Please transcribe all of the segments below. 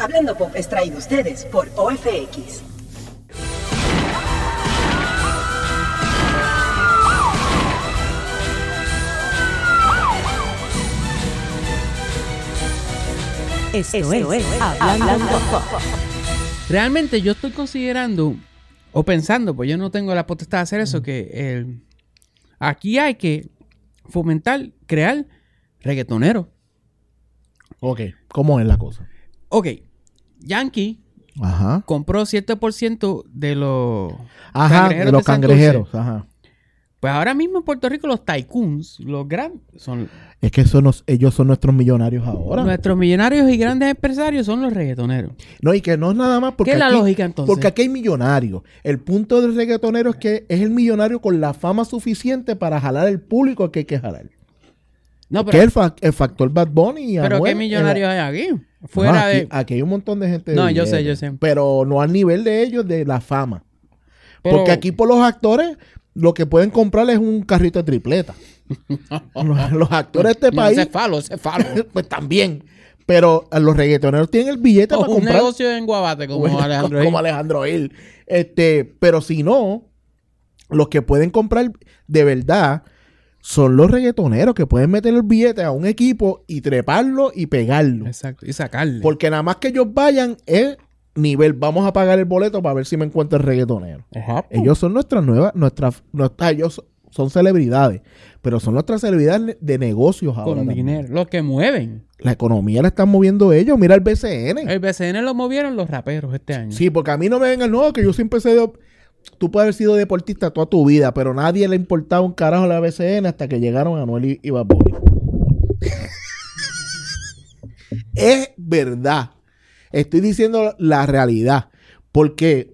Hablando Pop es traído a ustedes por OFX. Esto es Hablando Pop. Realmente yo estoy considerando o pensando, pues yo no tengo la potestad de hacer eso, que aquí hay que fomentar, crear reggaetoneros. Ok, ¿cómo es la cosa? Ok, Yankee compró 7% de los de los cangrejeros. Pues ahora mismo en Puerto Rico los tycoons, los grandes, son... Es que ellos son nuestros millonarios ahora. Nuestros millonarios y grandes empresarios son los reggaetoneros. No, y que no es nada más porque... ¿Qué es la lógica entonces? Porque aquí hay millonarios. El punto del reggaetonero es que es el millonario con la fama suficiente para jalar el público que hay que jalar. No, pero... Que es el factor Bad Bunny y ¿Pero Anuel, qué millonarios hay aquí? Aquí hay un montón de gente. No, yo sé. Pero no al nivel de ellos de la fama. Porque aquí por los actores... Lo que pueden comprar es un carrito de tripleta. Los actores de este país... Ese falo. Pues también. Pero los reggaetoneros tienen el billete para comprar... un negocio en Guabate como Alejandro Gil. Como Alejandro Gil. Pero si no, los que pueden comprar de verdad son los reggaetoneros que pueden meter el billete a un equipo y treparlo y pegarlo. Exacto. Y sacarle. Porque nada más que ellos vayan es... nivel, vamos a pagar el boleto para ver si me encuentro el reggaetonero. Ajá, pues. Ellos son ellos son celebridades, pero son nuestras celebridades de negocios ahora. Con dinero, también. los que mueven. La economía la están moviendo ellos. Mira el BCN. El BCN lo movieron los raperos este año. Sí, porque a mí no me vengan, no, que yo siempre he sido... Tú puedes haber sido deportista toda tu vida, pero nadie le importaba un carajo a la BCN hasta que llegaron Anuel y Bad Bunny. Es verdad. Estoy diciendo la realidad. Porque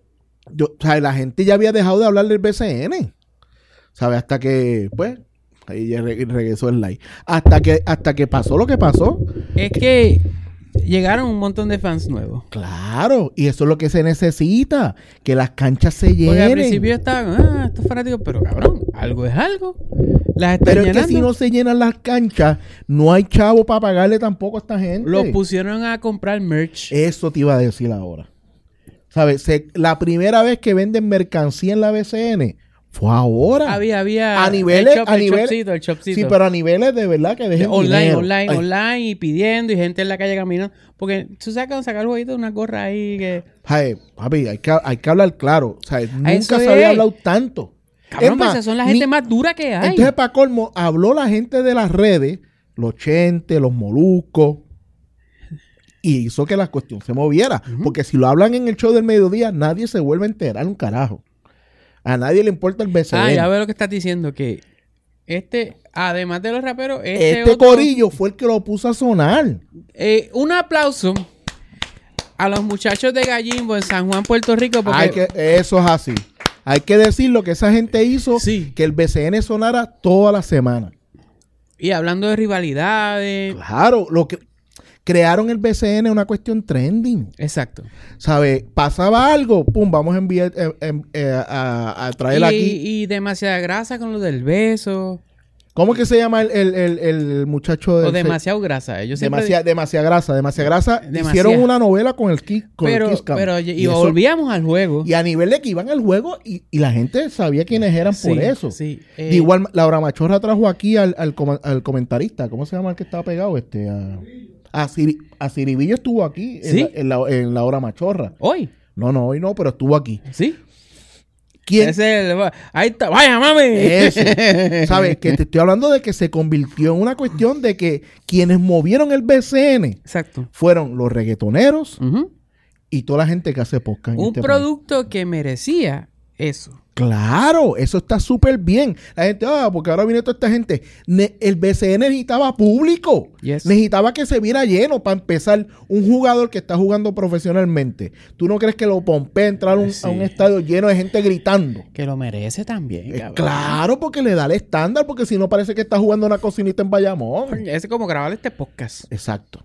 la gente ya había dejado de hablar del BCN. ¿Sabes? Hasta que, pues, ahí ya regresó el like. Hasta que pasó lo que pasó. Es que llegaron un montón de fans nuevos. Claro. Y eso es lo que se necesita. Que las canchas se llenen. Porque al principio estaban, estos fanáticos, pero cabrón, algo es algo. Las están pero llenando. Es que si no se llenan las canchas, no hay chavo para pagarle tampoco a esta gente. Los pusieron a comprar merch. Eso te iba a decir ahora. ¿Sabes? La primera vez que venden mercancía en la BCN fue ahora. Había a niveles, el shopcito. Sí, pero a niveles de verdad que dejen online y pidiendo y gente en la calle caminando. Porque tú sacar el jueguito de una gorra ahí que... Ay, papi, hay que hablar claro. O sea, nunca eso se había hablado tanto. Cabrón, pues esas son la gente más dura que hay. Entonces, para colmo, habló la gente de las redes, los Chentes, los Moluscos, y hizo que la cuestión se moviera. Porque si lo hablan en el show del mediodía, nadie se vuelve a enterar un carajo. A nadie le importa el BCN. Ya veo lo que estás diciendo, que además de los raperos, otro corillo fue el que lo puso a sonar. Un aplauso a los muchachos de Gallimbo en San Juan, Puerto Rico. Porque... Eso es así. Hay que decir lo que esa gente hizo, que el BCN sonara toda la semana. Y hablando de rivalidades. Claro, lo que crearon el BCN una cuestión trending. Exacto. ¿Sabes? Pasaba algo, pum, vamos a enviar a traerla aquí. Y demasiada grasa con lo del beso. ¿Cómo que se llama el muchacho? O demasiado grasa. Demasiada grasa. Hicieron una novela con el Kiss Cam. Y volvíamos al juego. Y a nivel de que iban al juego y la gente sabía quiénes eran por eso. Sí. De igual, Laura Machorra trajo aquí al comentarista. ¿Cómo se llama el que estaba pegado? A Ciribillo estuvo aquí en la hora Machorra. ¿Hoy? No, hoy no, pero estuvo aquí. ¿Sí? ¿Quién? Ahí está, vaya mami. Eso. ¿Sabes? Que te estoy hablando de que se convirtió en una cuestión de que quienes movieron el BCN exacto, fueron los reggaetoneros y toda la gente que hace podcast. Un producto que merecía eso. Claro, eso está súper bien. La gente, porque ahora viene toda esta gente. El BCN necesitaba público. Yes. Necesitaba que se viera lleno para empezar. Un jugador que está jugando profesionalmente. ¿Tú no crees que lo pompea entrar a un estadio lleno de gente gritando? Que lo merece también, cabrón. Claro, porque le da el estándar, porque si no parece que está jugando una cocinita en Bayamón. Es como grabar este podcast. Exacto.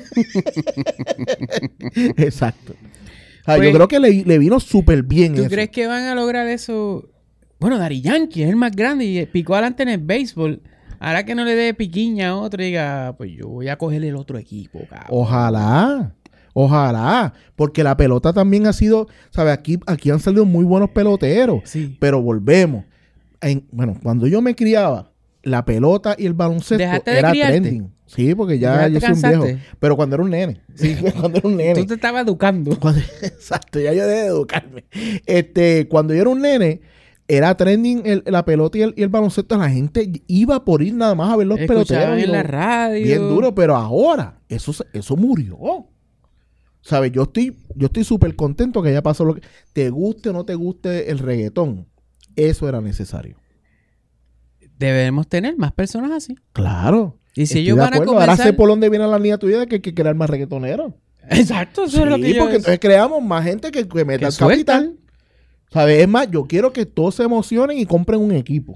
Exacto. Pues, yo creo que le vino súper bien. ¿Tú crees que van a lograr eso? Bueno, Daddy Yankee es el más grande y picó adelante en el béisbol. Ahora que no le dé piquiña a otro y diga, pues yo voy a coger el otro equipo, cabrón. Ojalá. Ojalá, porque la pelota también ha sido, ¿sabes? Aquí han salido muy buenos peloteros, Sí. pero volvemos. Bueno, cuando yo me criaba, la pelota y el baloncesto ¿Dejaste de era criarte? trending. Sí, porque ya ¿Ya te yo soy un cansaste? viejo. Pero cuando era un nene. Sí, cuando era un nene. Tú te estabas educando. Exacto, ya yo dejé de educarme. Cuando yo era un nene, era trending la pelota y el baloncesto. La gente iba por ir nada más a ver los Escuchaban peloteros. en la radio. Bien duro, pero ahora eso murió. ¿Sabes? Yo estoy súper contento que ya pasó lo que... Te guste o no te guste el reggaetón. Eso era necesario. Debemos tener más personas así. Claro. Y si Estoy ellos de van a acuerdo. Ahora comenzar... sé por dónde viene la línea tuya de que hay que crear más reggaetoneros. Exacto, eso es lo que Sí, yo... porque entonces creamos más gente que meta que el sueltan. capital. ¿Sabes? Es más, yo quiero que todos se emocionen y compren un equipo.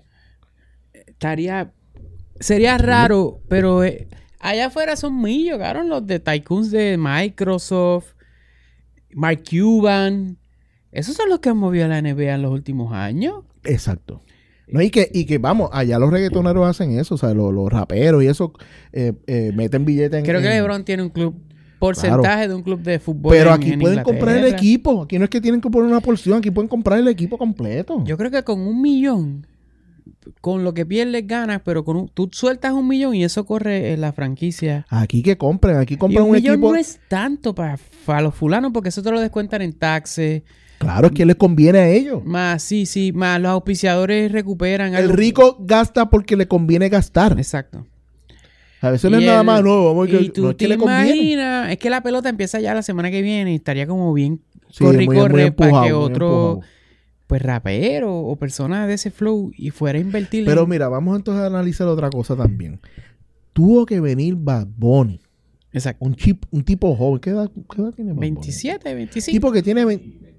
Sería raro, pero allá afuera son millos, cabrón, los de tycoons de Microsoft, Mark Cuban. Esos son los que han movido a la NBA en los últimos años. Exacto. No, y que vamos, allá los reggaetoneros hacen eso, o sea, los raperos y eso meten billetes en... Creo que LeBron tiene un club, porcentaje de un club de fútbol. Pero en aquí pueden Inglaterra. comprar el equipo. Aquí no es que tienen que poner una porción, aquí pueden comprar el equipo completo. Yo creo que con 1 millón, con lo que pierdes ganas, pero tú sueltas 1 millón y eso corre en la franquicia. Aquí Y compran 1 un millón equipo. no es tanto para los fulanos porque eso te lo descuentan en taxes. Claro, es que les conviene a ellos. Más, sí, más los auspiciadores recuperan El algo. rico gasta porque le conviene gastar. Exacto. A veces no es nada más, no, vamos a Y tú no es que te le conviene. imaginas, es que la pelota empieza ya la semana que viene y estaría como bien Sí, corre muy para empujado, que muy otro empujado. pues rapero o persona de ese flow y fuera a invertir. Pero mira, vamos entonces a analizar otra cosa también. Tuvo que venir Bad Bunny, Exacto. un tipo joven. ¿Qué edad tiene Bad Bunny? 27, 25. Tipo que tiene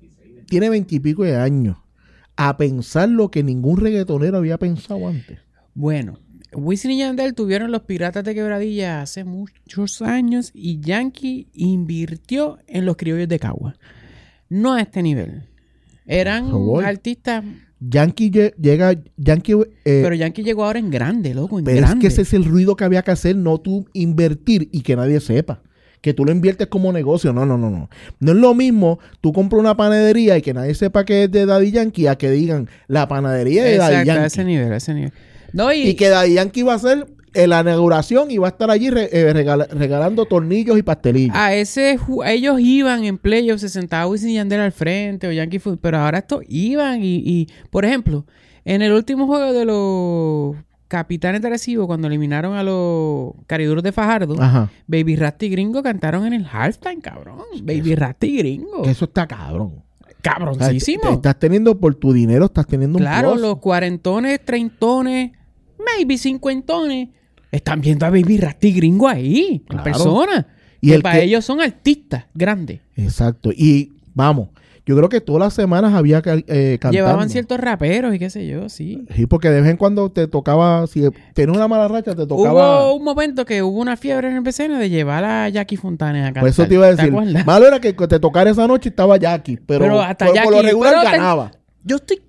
20 y pico de años. A pensar lo que ningún reggaetonero había pensado antes. Bueno, Wisin y Yandel tuvieron los Piratas de Quebradilla hace muchos años y Yankee invirtió en los Criollos de Cagua. No a este nivel. Eran Voy. artistas, Yankee llega... pero Yankee llegó ahora en grande, loco, en pero grande. es que ese es el ruido que había que hacer, no tú invertir y que nadie sepa. Que tú lo inviertes como negocio. No. No es lo mismo tú compras una panadería y que nadie sepa que es de Daddy Yankee a que digan la panadería de Daddy Exacto, Yankee. a ese nivel. No, Y que Daddy Yankee va a hacer la inauguración y va a estar allí regalando tornillos y pastelillos. a ellos iban en playoffs, se sentaba Wisin y Yandel al frente o Yankee Food, pero ahora estos iban y por ejemplo, en el último juego de los Capitanes de Arecibo, cuando eliminaron a los Cariduros de Fajardo, Ajá. Baby Rasta y Gringo cantaron en el halftime, cabrón. Baby Rasta y Gringo. Que eso está cabrón. Cabroncísimo. O sea, estás teniendo por tu dinero, estás teniendo Claro, un plus. los cuarentones, treintones, maybe cincuentones, están viendo a Baby Rasta y Gringo ahí, Claro. en persona. Y Y el para que- ellos son artistas grandes. Exacto. Y vamos, yo creo que todas las semanas había cantando. Llevaban ciertos raperos y qué sé yo, sí. Sí, porque de vez en cuando te tocaba, si tenías una mala racha, te tocaba... Hubo un momento que hubo una fiebre en el BCN de llevar a Jackie Fontanes a cantar. Por eso te iba a decir. acuerdas? Malo era que te tocara esa noche y estaba Jackie, pero hasta por lo Jackie, regular pero ganaba. Yo estoy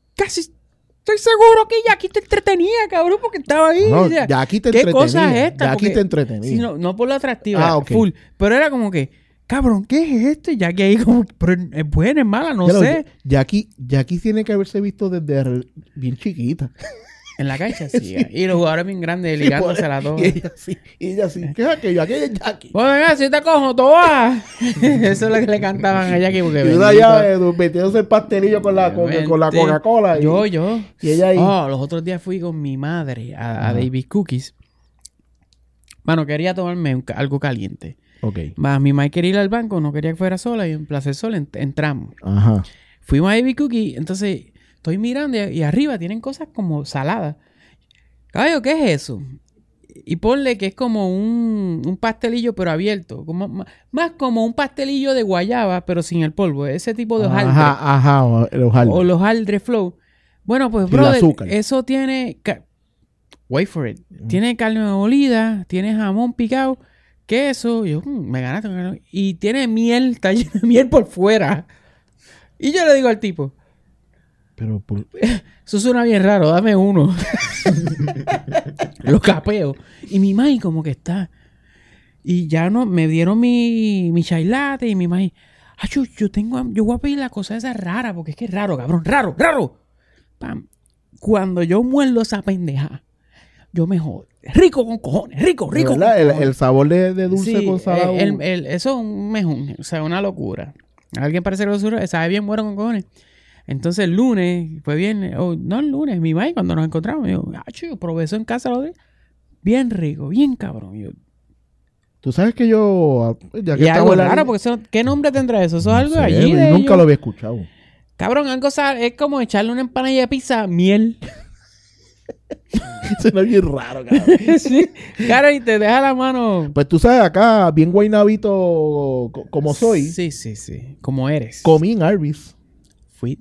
seguro que Jackie te entretenía, cabrón, porque estaba ahí. No, o sea, Jackie te ¿qué entretenía. cosa es esta? Jackie Porque- te entretenía. Sí, no por lo atractiva, Ah, ok. full. Pero era como que, cabrón, ¿qué es esto? Y Jackie ahí como, pero es buena, es mala, no Pero sé. Jackie tiene que haberse visto desde bien chiquita. En la cancha, sí. Y los jugadores bien grandes, ligándose a las dos. Y ella sí. ¿Qué es aquello? Aquella es Jackie. Bueno, venga, si te cojo, tú vas. Eso es lo que le cantaban a Jackie porque Y una bendito. allá metiéndose el pastelillo con la Coca-Cola. Yo. Y ella ahí. Oh, los otros días fui con mi madre a David Cookies. Bueno, quería tomarme algo caliente. Ok. Más mi madre quería ir al banco, no quería que fuera sola. Y en Plaza Sol entramos. Ajá. Fuimos a David Cookies, entonces estoy mirando y arriba tienen cosas como saladas. Caballo, ¿qué es eso? Y ponle que es como un pastelillo pero abierto. Más como un pastelillo de guayaba pero sin el polvo. Ese tipo de hojaldre. Ajá. Los hojaldres. O los hojaldre flow. Bueno, pues, Sin brother, azúcar. eso tiene... Wait for it. Tiene carne molida, tiene jamón picado, queso. Yo, me ganaste. Y tiene miel, está lleno de miel por fuera. Y yo le digo al tipo, Pero por... eso suena bien raro, dame uno. Lo capeo. Y mi madre como que está... Y ya no, me dieron mi chai latte y mi maíz. Yo voy a pedir la cosa esa rara, porque es que es raro, cabrón. ¡Raro! Pam. Cuando yo muerdo esa pendeja, yo me jodo. Rico con cojones, rico con ¿Verdad? cojones. El sabor de dulce Sí, con salado. eso es un mejún, o sea, una locura. A alguien parece que sabe bien bueno con cojones. Entonces el lunes, fue bien, no el lunes, mi maíz cuando nos encontramos, me dijo, yo probé eso en casa los días. Bien rico, bien cabrón. Yo, Tú sabes que yo... Ya que y algo estamos en la raro, línea- porque ¿qué nombre tendrá eso? Eso es algo No de sé, allí. yo de nunca ellos. lo había escuchado. Cabrón, algo es como echarle una empanadilla de pizza, miel. Suena bien raro, cabrón. Sí, claro, y te deja la mano. Pues tú sabes, acá, bien guaynabito como soy, Sí. Como eres. comí en Arby's. Fui.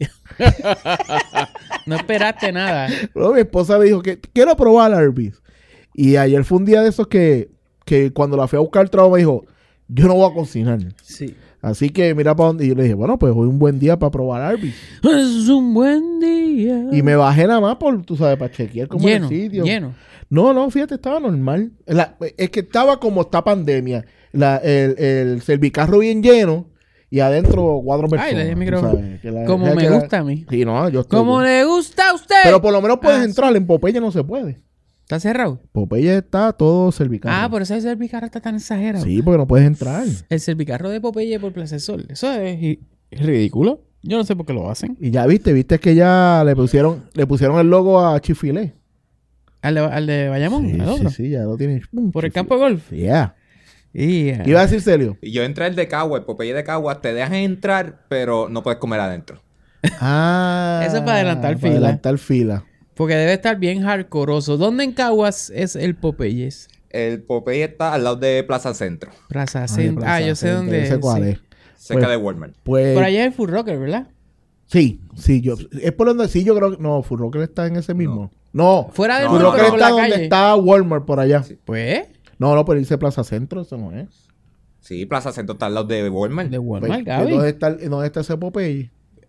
No esperaste nada. Luego mi esposa me dijo que quiero probar Arby's. Y ayer fue un día de esos que cuando la fui a buscar al trabajo me dijo, yo no voy a cocinar. Sí. Así que mira para dónde. Y yo le dije, bueno, pues hoy es un buen día para probar Arby's. Es un buen día. Y me bajé nada más por, tú sabes, para chequear cómo era el sitio. Lleno. No, fíjate, estaba normal. Es que estaba como está pandemia. El servicarro bien lleno y adentro 4 personas. Ay, le di el tú micrófono. sabes, que la- Como que me la- gusta a mí. Sí, no, yo estoy Como bien. le gusta a usted. Pero por lo menos puedes Ah, entrar. En Popeye no se puede. ¿Está cerrado? Popeye está todo servicarro. Por eso el servicarro está tan exagerado. Sí, porque no puedes entrar. El servicarro de Popeye por Plaza del Sol. Eso es ridículo. Yo no sé por qué lo hacen. Y ya viste que ya le pusieron el logo a Chick-fil-A. Al de Bayamón, Sí, al otro. sí, ya lo tienen. Por el campo de golf. Yeah. Yeah. Iba a decir Celio. Y yo entré el de Cagua, el Popeye de Cagua, te dejan entrar, pero no puedes comer adentro. Ah. Eso es para adelantar fila. Adelantar fila. Porque debe estar bien hardcoreoso. ¿Dónde en Caguas es el Popeyes? El Popeye está al lado de Plaza Centro, Plaza Ay, Centro. Plaza Yo sé Centro, dónde ese es. cuál Sí. es. cerca Pues- de Walmart. Pues, Por allá es el Full Rocker, ¿verdad? sí, es por donde sí yo creo que... No, Full Rocker está en ese mismo. No. Fuera del No, Full mall, no, Rocker pero por está la donde calle. está Walmart por allá. Pues, No, pero dice Plaza Centro, eso no es. Sí, Plaza Centro está al lado de Walmart. de Pues, Walmart, Gaby. ¿dónde está ese Popeye?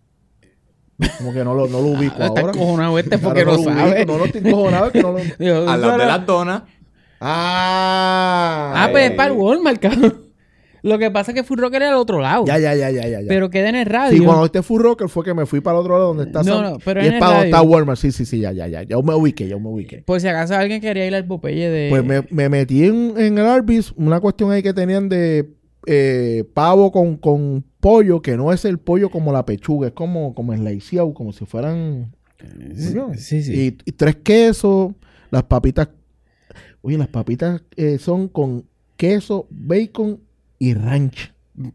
Como que no lo ubico Está ahora. cojonado este Claro, porque no lo sabe. ubico, no lo estoy cojonado, que no lo... Digo, Al lado de solo- las donas. pues es para el Walmart, cabrón. Lo que pasa es que Full Rocker era al otro lado. Ya. Pero queda en el radio. Sí, cuando este Full Rocker fue que me fui para el otro lado donde está No, Sam, no, pero y en es el para donde radio. está Walmart. Sí, ya. Yo me ubiqué. Por si acaso alguien quería ir al Popeye de... Pues me metí en el Arby's, una cuestión ahí que tenían de pavo con pollo, que no es el pollo como la pechuga, es como sliceado, como si fueran... coño. Sí. Y 3 quesos, las papitas... Oye, las papitas son con queso, bacon y ranch.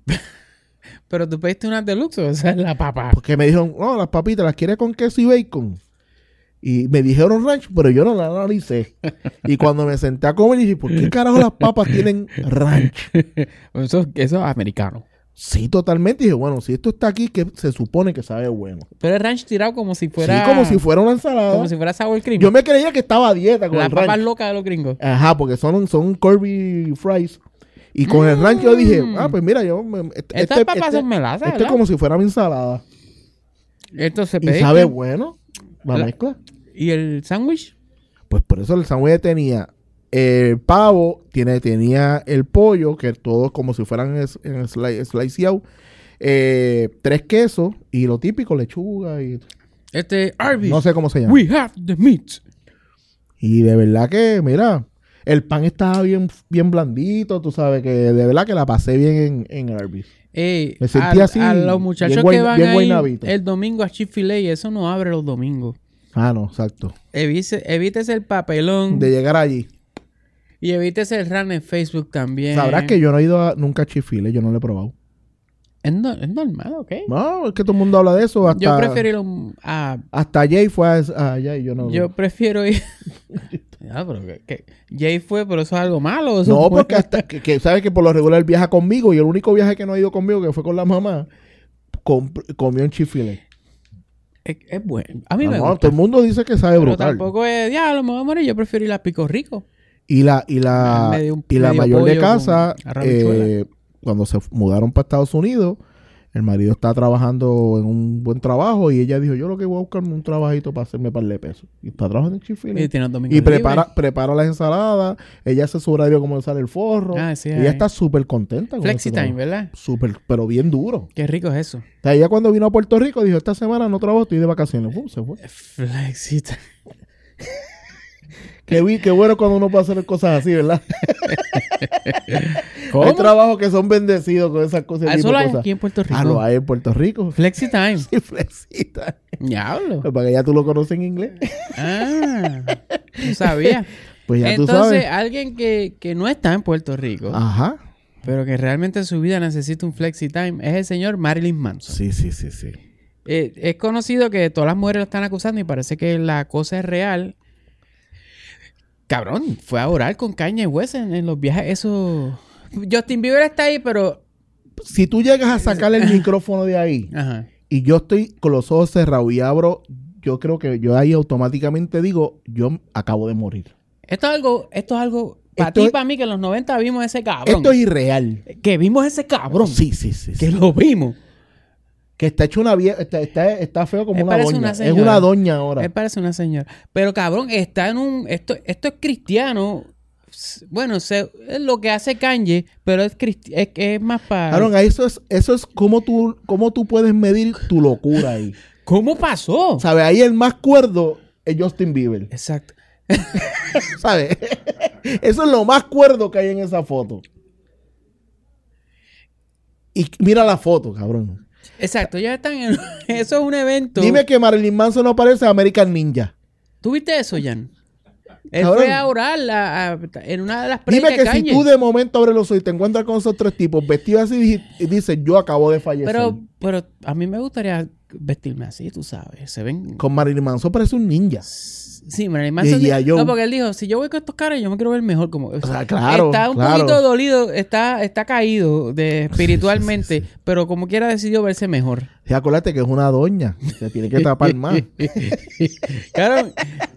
Pero tú pediste una deluxe, o sea, la papa. Porque me dijeron, no, las papitas las quieres con queso y bacon. Y me dijeron ranch, pero yo no la analicé. Y cuando me senté a comer, dije, ¿por qué carajo las papas tienen ranch? Eso es americano. Sí, totalmente. Y dije, bueno, si esto está aquí, que se supone que sabe bueno. Pero el ranch tirado como si fuera... Sí, como si fuera una ensalada. Como si fuera sour cream. Yo me creía que estaba a dieta con Las el papas ranch. locas de los gringos. Ajá, porque son Kirby fries. Y con el ranch yo dije, pues mira, Estas papas son melazas, Esto es ¿verdad? como si fuera mi ensalada. Entonces Y pediste... sabe bueno la La- mezcla. ¿Y el sándwich? Pues por eso el sándwich tenía el pavo, tenía el pollo, que todo como si fueran sliceado, 3 quesos y lo típico, lechuga y Arby's. no sé cómo se llama. We have the meat. Y de verdad que, mira, el pan estaba bien blandito, tú sabes que de verdad que la pasé bien en Arby's. Me sentí así, A los muchachos bien que van bien a ir guaynabito. el domingo a Chick-fil-A, eso no abre los domingos. Ah, no, exacto. Evítese el papelón. De llegar allí. Y evítese el run en Facebook también. Sabrás que yo no he ido nunca a Chick-fil-A, yo no lo he probado. Es normal, ¿ok? No, es que todo el mundo habla de eso. Hasta, Yo prefiero ir a... Hasta Jay fue allá y yo no. Yo prefiero ir... Pero que Jay fue, pero eso es algo malo. Eso No, fue- porque hasta que sabes que por lo regular viaja conmigo y el único viaje que no ha ido conmigo, que fue con la mamá, comió en Chick-fil-A. Es bueno. A mí me No, gusta. todo el mundo dice que sabe Pero brutal. tampoco es... Diablo, me voy a morir. Yo prefiero ir a Pico Rico. Y la Medio mayor de pollo casa, con arroz y habichuela. cuando se mudaron para Estados Unidos, El marido está trabajando en un buen trabajo y ella dijo, yo lo que voy a buscarme un trabajito para hacerme par de pesos. Y está trabajando en Chick-fil-A. Y tiene un domingo Y libre. prepara las ensaladas. Ella hace su horario como le sale el forro. Ah, sí, ella está súper contenta. con Flexi ese time, trabajo. ¿verdad? Súper, pero bien duro. Qué rico es eso. O sea, ella cuando vino a Puerto Rico dijo, esta semana no trabajo, estoy de vacaciones. Se fue. Flexi time. Qué bueno cuando uno puede hacer cosas así, ¿verdad? ¿Cómo? Hay trabajos que son bendecidos con esas cosas. Eso lo hay aquí en Puerto Rico. Ah, lo hay en Puerto Rico. Flexi time. Sí, flexita. Diablo. Para que ya tú lo conoces en inglés. Ah, no sabía. Pues ya Entonces, tú sabes. alguien que no está en Puerto Rico, Ajá. pero que realmente en su vida necesita un flexi time, es el señor Marilyn Manson. Sí. Es conocido que todas las mujeres lo están acusando y parece que la cosa es real. Cabrón, fue a orar con Kanye West en los viajes. Eso. Justin Bieber está ahí, pero. Si tú llegas a sacarle el micrófono de ahí Ajá. y yo estoy con los ojos cerrados y abro, yo creo que yo ahí automáticamente digo, yo acabo de morir. Esto es algo. Para Esto ti y es- para mí, que en los 90 vimos ese cabrón. Esto es irreal. Que vimos ese cabrón. Sí. Que lo vimos. Que está hecho una vieja, está feo como Él una parece doña. una Es señora. una doña ahora. Él parece una señora. Pero cabrón, está en un. Esto es cristiano. Bueno, es lo que hace Kanye, pero es más para. Aaron, eso es como tú puedes medir tu locura ahí. ¿Cómo pasó? ¿Sabes? Ahí el más cuerdo es Justin Bieber. Exacto. ¿Sabes? Eso es lo más cuerdo que hay en esa foto. Y mira la foto, cabrón. Exacto, ya están en... Eso es un evento. Dime que Marilyn Manson no parece American Ninja. ¿Tú viste eso, Jan? Él Cabrón. fue a orar en una de las Dime predicas que de si Kanye. tú de momento abres los ojos y te encuentras con esos tres tipos vestidos así y dices, yo acabo de fallecer. Pero a mí me gustaría vestirme así, tú sabes. Se ven... Con Marilyn Manson parece un ninja. Sí, Marilyn Manson. Y G.I. Joe. No, porque él dijo, si yo voy con estos caras, yo me quiero ver mejor. Como, O sea, claro, está un claro. poquito dolido, está caído espiritualmente, pero como quiera decidió verse mejor. Y acuérdate que es una doña. Se tiene que tapar más. Claro.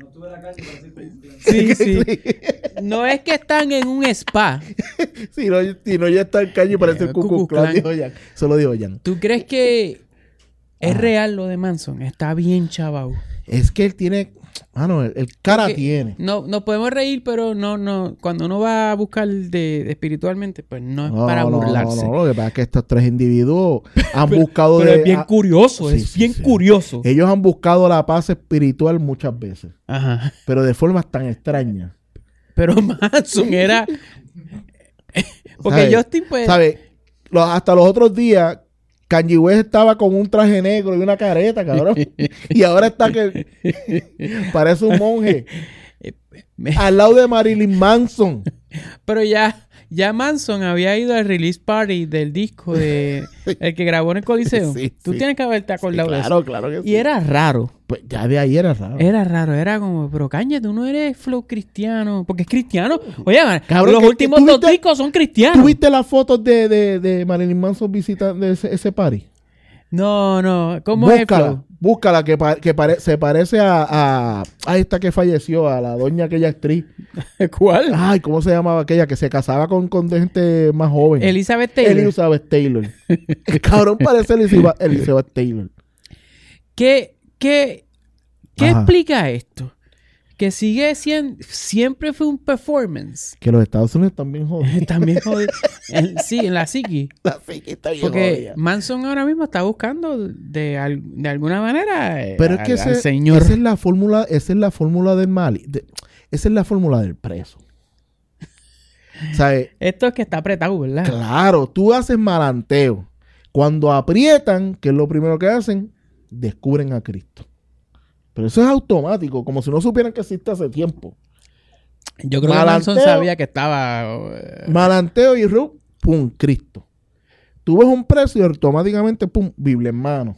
Sí. No es que están en un spa. Si no ya está en calle y parece el Ku Ku Klux Klux Klan, Klan. dijo Jan. Eso lo dijo Jan. ¿Tú crees que es real lo de Manson? Está bien chavao. Es que él tiene... Mano, el cara Porque tiene. No, nos podemos reír, pero no. Cuando uno va a buscar de espiritualmente, pues no es para burlarse. No, lo que pasa es que estos tres individuos han buscado... Pero es bien curioso, Sí, es sí, bien sí. curioso. Ellos han buscado la paz espiritual muchas veces. Ajá. Pero de formas tan extrañas. Pero Manson era... Porque ¿Sabe? Justin, pues... ¿Sabes? Hasta los otros días, Kanye West estaba con un traje negro y una careta, cabrón. Y ahora está que parece un monje. Al lado de Marilyn Manson. Pero ya Manson había ido al release party del disco de el que grabó en el Coliseo. Sí, Tú sí. tienes que haberte acordado de eso. Claro que sí. Y era raro. Pues ya de ahí era raro. Era raro, era como, pero Kanye, tú no eres flow cristiano. Porque es cristiano. Oye, man, Cabrón, los que últimos tú dos viste- discos son cristianos. ¿Tú viste las fotos de Marilyn Manson visitando ese party? No. ¿Cómo es el flow? Búscala, se parece a esta que falleció, a la doña aquella actriz. ¿Cuál? Ay, ¿cómo se llamaba aquella? Que se casaba con gente más joven. Elizabeth Taylor. Elizabeth Taylor. El cabrón parece Elizabeth Taylor. ¿Qué Ajá. explica esto? Que sigue siendo... Siempre fue un performance. Que los Estados Unidos también joden. También jodido. Sí, en la psiqui. La psique está bien Porque jodida. Manson ahora mismo está buscando de alguna manera Pero es que al señor. esa es la fórmula del mal. Esa es la fórmula del preso. ¿Sabes? Esto es que está apretado, ¿verdad? Claro, tú haces malanteo. Cuando aprietan, que es lo primero que hacen, descubren a Cristo. Pero eso es automático, como si no supieran que existe hace tiempo. Yo creo que Malanteo. Manson sabía que estaba... Malanteo y pum, Cristo. Tú ves un preso y automáticamente, pum, Biblia en mano.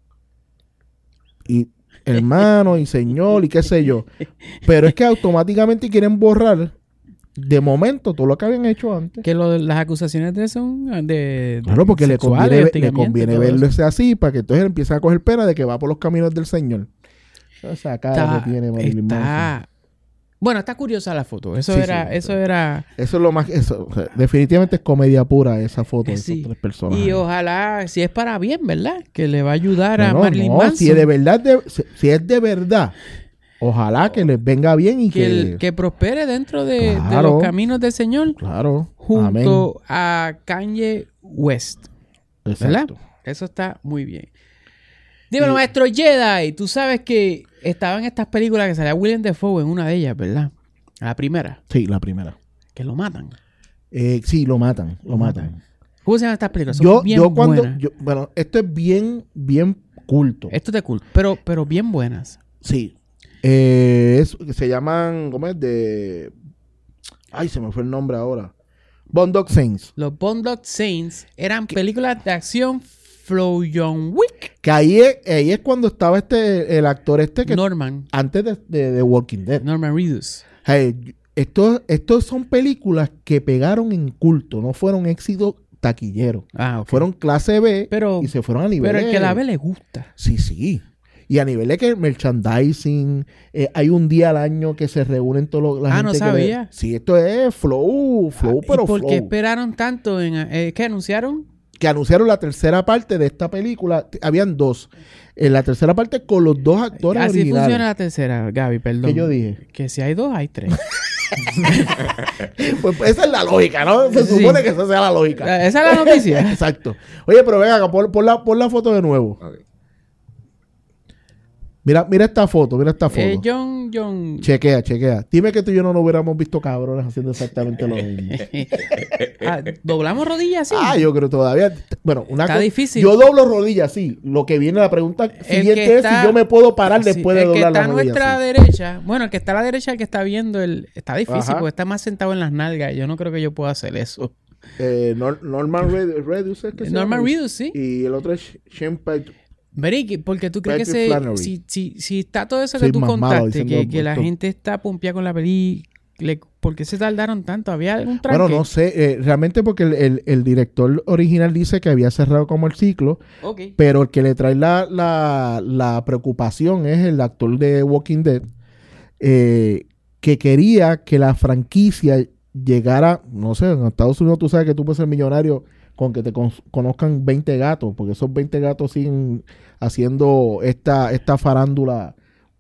Y hermano y señor y qué sé yo. Pero es que automáticamente quieren borrar de momento todo lo que habían hecho antes. que las acusaciones de son de Claro, porque le sexuales, conviene, le hostigamiento, conviene todo verlo eso. ese así para que entonces empiece a coger pena de que va por los caminos del Señor. Esa cara que tiene Marilyn Manson. Bueno, está curiosa la foto. Eso Sí, era... sí, eso era... Eso es lo más... Eso, o sea, definitivamente es comedia pura esa foto de sí. esos tres personas. Y ojalá, si es para bien, ¿verdad? Que le va a ayudar a No, Marilyn no, Manson. si es de verdad, si es de verdad, ojalá que les venga bien y Que prospere dentro de Claro. los caminos del Señor Claro. junto a Kanye West. Amén. ¿Verdad? Exacto. Eso está muy bien. Dímelo, maestro Jedi. Tú sabes que estaba en estas películas que salía William Dafoe en una de ellas, ¿verdad? La primera. Sí, la primera. Que lo matan. Sí, lo matan. ¿Cómo se llaman estas películas? Son bien buenas. Bueno, esto es bien culto. Esto es de culto, pero bien buenas. Sí. Se llaman, ¿cómo es? Ay, se me fue el nombre ahora. Boondock Saints. Los Boondock Saints eran películas de acción Flow John Wick. Que ahí es cuando estaba el actor que Norman antes de Walking Dead. Reedus. Hey, estos son películas que pegaron en culto, no fueron éxitos taquilleros. Ok. Fueron clase B Pero- y se fueron a nivel Pero el que la ve le gusta. Sí. Y a nivel de que merchandising, hay un día al año que se reúnen todos la gente no que sabía. Sí, esto es flow, pero ¿Y por qué flow. esperaron tanto en qué anunciaron? Que anunciaron la tercera parte de esta película. Habían dos. En la tercera parte con los dos actores Así originales. funciona la tercera, Gaby, perdón. ¿Qué yo dije? Que si hay dos, hay tres. Pues esa es la lógica, ¿no? Se Sí. supone que esa sea la lógica. Esa es la noticia. Exacto. Oye, pero venga, pon la foto de nuevo. Ok. Mira esta foto. John. Chequea. Dime que tú y yo no nos hubiéramos visto cabrones haciendo exactamente lo mismo. ¿Doblamos rodillas, sí? Yo creo todavía. Bueno, Está difícil. Yo doblo rodillas, sí. Lo que viene, la pregunta siguiente que es está- si yo me puedo parar Sí, después de el que doblar está las a rodillas. nuestra sí. derecha, bueno, el que está a la derecha, el que está viendo, está difícil Ajá. porque está más sentado en las nalgas. Yo no creo que yo pueda hacer eso. Norman Reedus es que se Norman llama. Reedus, sí. Y el otro es Shane Patrick. Verick, porque tú crees Patrick que Flannery. si está todo eso Soy que tú más malo contaste, diciendo que la esto. gente está pompeada con la película, ¿por qué se tardaron tanto? ¿Había algún tranque? Bueno, no sé. Realmente porque el director original dice que había cerrado como el ciclo. Ok. Pero el que le trae la preocupación es el actor de Walking Dead, que quería que la franquicia llegara, no sé, en Estados Unidos tú sabes que tú puedes ser millonario con que te conozcan 20 gatos, porque esos 20 gatos siguen haciendo esta farándula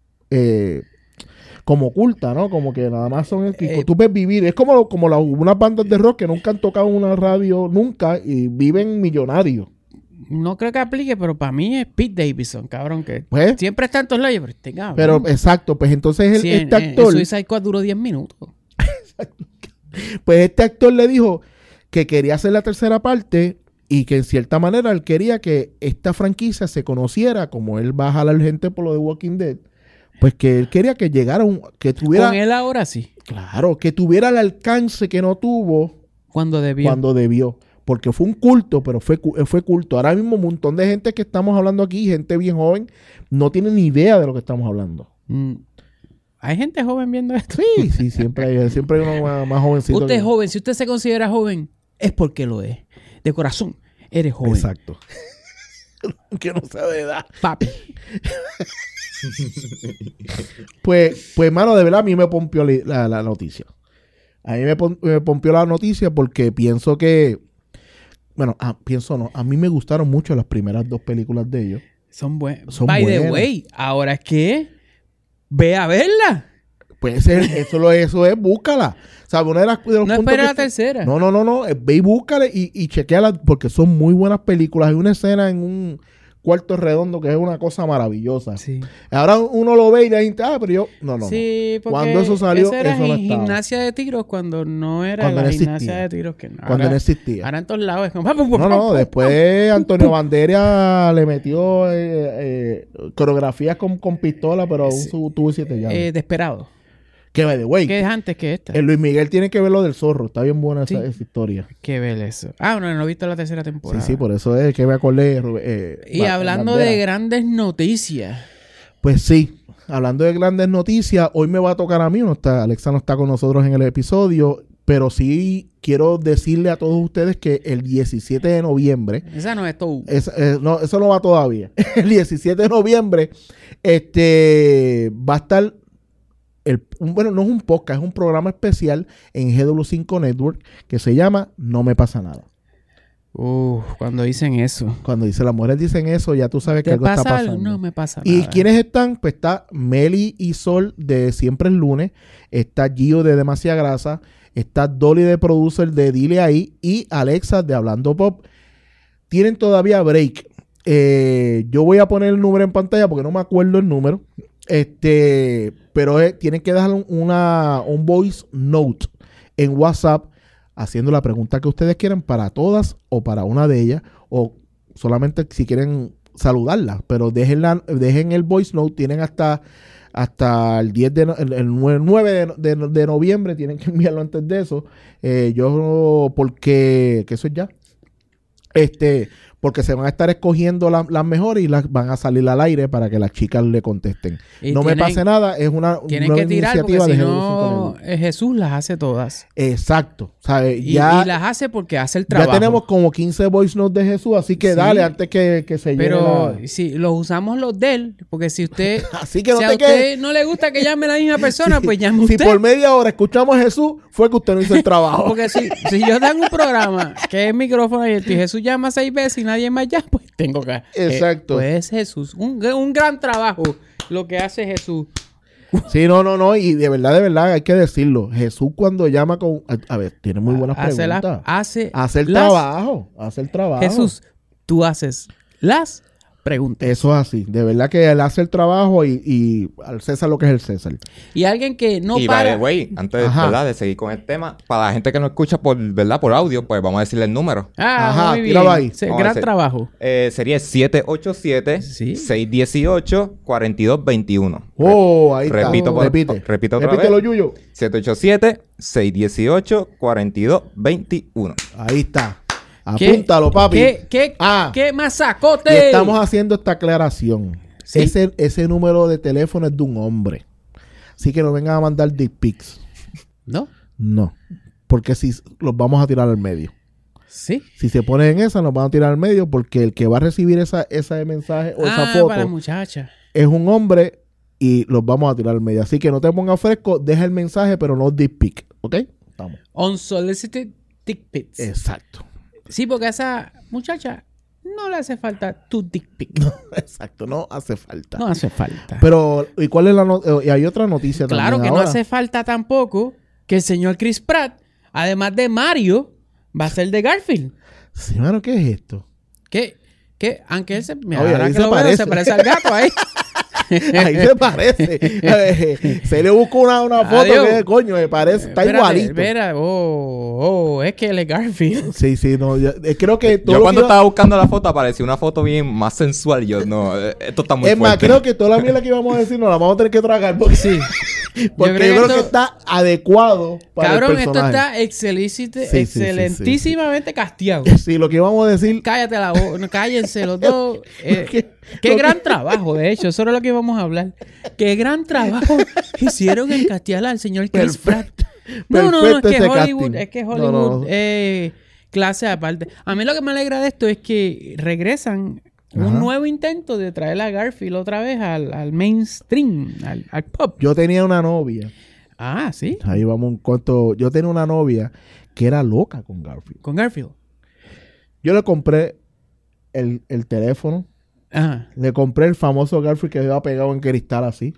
como oculta, ¿no? Como que nada más son tú ves vivir, es como unas bandas de rock que nunca han tocado una radio nunca y viven millonarios. No creo que aplique, pero para mí es Pete Davidson, cabrón, que Pues, siempre está en todos lados, pero este cabrón. pero exacto, pues entonces Sí, este en actor, Suicide Squad duró 10 minutos. pues este actor le dijo que quería hacer la tercera parte y que en cierta manera él quería que esta franquicia se conociera, como él va a jalar gente por lo de Walking Dead, pues que él quería que llegara que tuviera, Con él ahora sí, claro, que tuviera el alcance que no tuvo cuando debió. cuando debió. Porque fue un culto, pero fue culto. Ahora mismo un montón de gente que estamos hablando aquí, gente bien joven, no tiene ni idea de lo que estamos hablando. ¿Hay gente joven viendo esto? Sí, siempre hay uno más jovencito. Usted que- es joven. Si usted se considera joven, es porque lo es. De corazón, eres joven. Exacto. Que no sabe de edad. Papi. Pues, mano, de verdad a mí me pompió la noticia. A mí me pompió la noticia porque pienso que... Bueno, pienso no. A mí me gustaron mucho las primeras dos películas de ellos. Son buenos. Son By the buenas. way, ahora es que ve a verla. Pues eso es, búscala. O sea, una de los No puntos esperes que- la tercera. No. Ve y búscala y chequeala porque son muy buenas películas. Hay una escena en un cuarto redondo que es una cosa maravillosa. Sí. Ahora uno lo ve y la gente, pero yo... No. Sí, porque Cuando eso salió, eso era eso no estaba. gimnasia de tiros cuando no era Cuando la no gimnasia existía. de tiros que no. Cuando no existía. Ahora en todos lados es como... No, después Antonio Banderas le metió coreografías con pistola, pero aún Sí. tuvo 7 llaves. Desesperado. Que by the way, Que es antes que esta. el Luis Miguel tiene que ver lo del zorro. Está bien buena Sí. esa historia. Que ver eso. No he visto la tercera temporada. Sí, por eso es que me acordé. Y hablando de grandes noticias. Pues sí, hablando de grandes noticias, hoy me va a tocar a mí. Alexa no está con nosotros en el episodio, pero sí quiero decirle a todos ustedes que el 17 de noviembre, Esa no es todo. no, eso no va todavía. El 17 de noviembre va a estar bueno, no es un podcast, es un programa especial en GW5 Network que se llama No Me Pasa Nada. Cuando dicen eso. Cuando las mujeres dicen eso, ya tú sabes que ¿Te algo está pasa algo? pasando. No me pasa ¿Y nada. quiénes están? Pues está Meli y Sol de Siempre el Lunes, está Gio de Demasiada Grasa, está Dolly de Producer de Dile Ahí y Alexa de Hablando Pop. Tienen todavía break. Yo voy a poner el número en pantalla porque no me acuerdo el número. Pero tienen que dejar un voice note en WhatsApp haciendo la pregunta que ustedes quieran para todas o para una de ellas, o solamente si quieren saludarla, pero dejen el voice note. Tienen hasta el 10 el 9 de noviembre, tienen que enviarlo antes de eso. Porque eso es ya. Porque se van a estar escogiendo las mejores y las van a salir al aire para que las chicas le contesten. Y No me pase nada, es una Tienen nueva que tirar porque iniciativa si de no, GW5 Jesús las hace todas. Exacto. ¿Sabes? Y Ya las hace porque hace el trabajo. ya tenemos como 15 voice notes de Jesús, así que Sí. dale antes que se llene Pero la... si los usamos los de él, porque si usted, Así que no si a te usted quedes... no le gusta que llame la misma persona, pues llame Si usted. por media hora escuchamos a Jesús, fue que usted no hizo el trabajo. Porque si yo tengo un programa que es micrófono abierto y Jesús llama 6 veces y nadie más llama, pues tengo que... Exacto. Pues Jesús. Un gran trabajo lo que hace Jesús. Sí, no, y de verdad, hay que decirlo. Jesús cuando llama con... A ver, tiene muy buenas preguntas. Hace el trabajo. Jesús, tú haces las preguntas. Eso es así. De verdad que él hace el trabajo y al César lo que es el César. Y alguien que no y para... güey, antes Ajá. ¿verdad? De seguir con el tema, para la gente que no escucha por audio, pues vamos a decirle el número. Ajá, muy bien. tíralo ahí. Sí, Vamos a gran hacer- trabajo. Sería Sí. 787-618-4221. Oh, ahí está. Repito, repito otra Repítelo, vez. Yuyo. 787-618-4221. Ahí está. Apúntalo, papi. ¿Qué masacote? Y estamos haciendo esta aclaración. ¿Sí? Ese número de teléfono es de un hombre. Así que no vengan a mandar dick pics. ¿No? No. Porque si los vamos a tirar al medio. Sí. Si se ponen en esa, nos van a tirar al medio porque el que va a recibir ese mensaje o esa foto para la muchacha. es un hombre y los vamos a tirar al medio. Así que no te pongas fresco, deja el mensaje, pero no dick pic. ¿Ok? Vamos. Unsolicited dick pics. Exacto. Sí, porque a esa muchacha no le hace falta tu dick pic. Exacto, no hace falta. No hace falta. Pero, ¿y cuál es y hay otra noticia Claro también que ahora? no hace falta tampoco que el señor Chris Pratt, además de Mario, va a ser de Garfield. Sí, mano, ¿qué es esto? Que aunque él se... Oye, ahora ahí que se lo veo, parece. se parece al gato ahí. Ahí se parece. Se le buscó una foto Adiós. que, coño, me parece. Está Espérate, igualito. Espera, es que él es Garfield. Sí, no. Creo que todo Yo lo cuando que estaba buscando la foto apareció una foto bien más sensual. Yo, no, esto está muy es más, fuerte. creo que toda la mierda que íbamos a decir nos la vamos a tener que tragar. Porque, Sí. porque yo creo que está adecuado para Cabrón, el esto personaje. está sí, excelentísimamente castigado. Sí, lo que íbamos a decir... Cállate la boca, no, cállense los dos. Qué lo gran trabajo, de hecho, eso era lo que íbamos a hablar. Qué gran trabajo hicieron en castear al señor Chris Pratt. No, es Perfecto que ese Hollywood, casting. es que No, Hollywood, no. clase aparte. A mí lo que me alegra de esto es que regresan Ajá. un nuevo intento de traer a Garfield otra vez al mainstream, al pop. Yo tenía una novia. Ah, sí, Ahí vamos un cuento. Yo tenía una novia que era loca con Garfield. con Garfield. Yo le compré el teléfono. Ajá. Le compré el famoso Garfield que iba pegado en cristal así.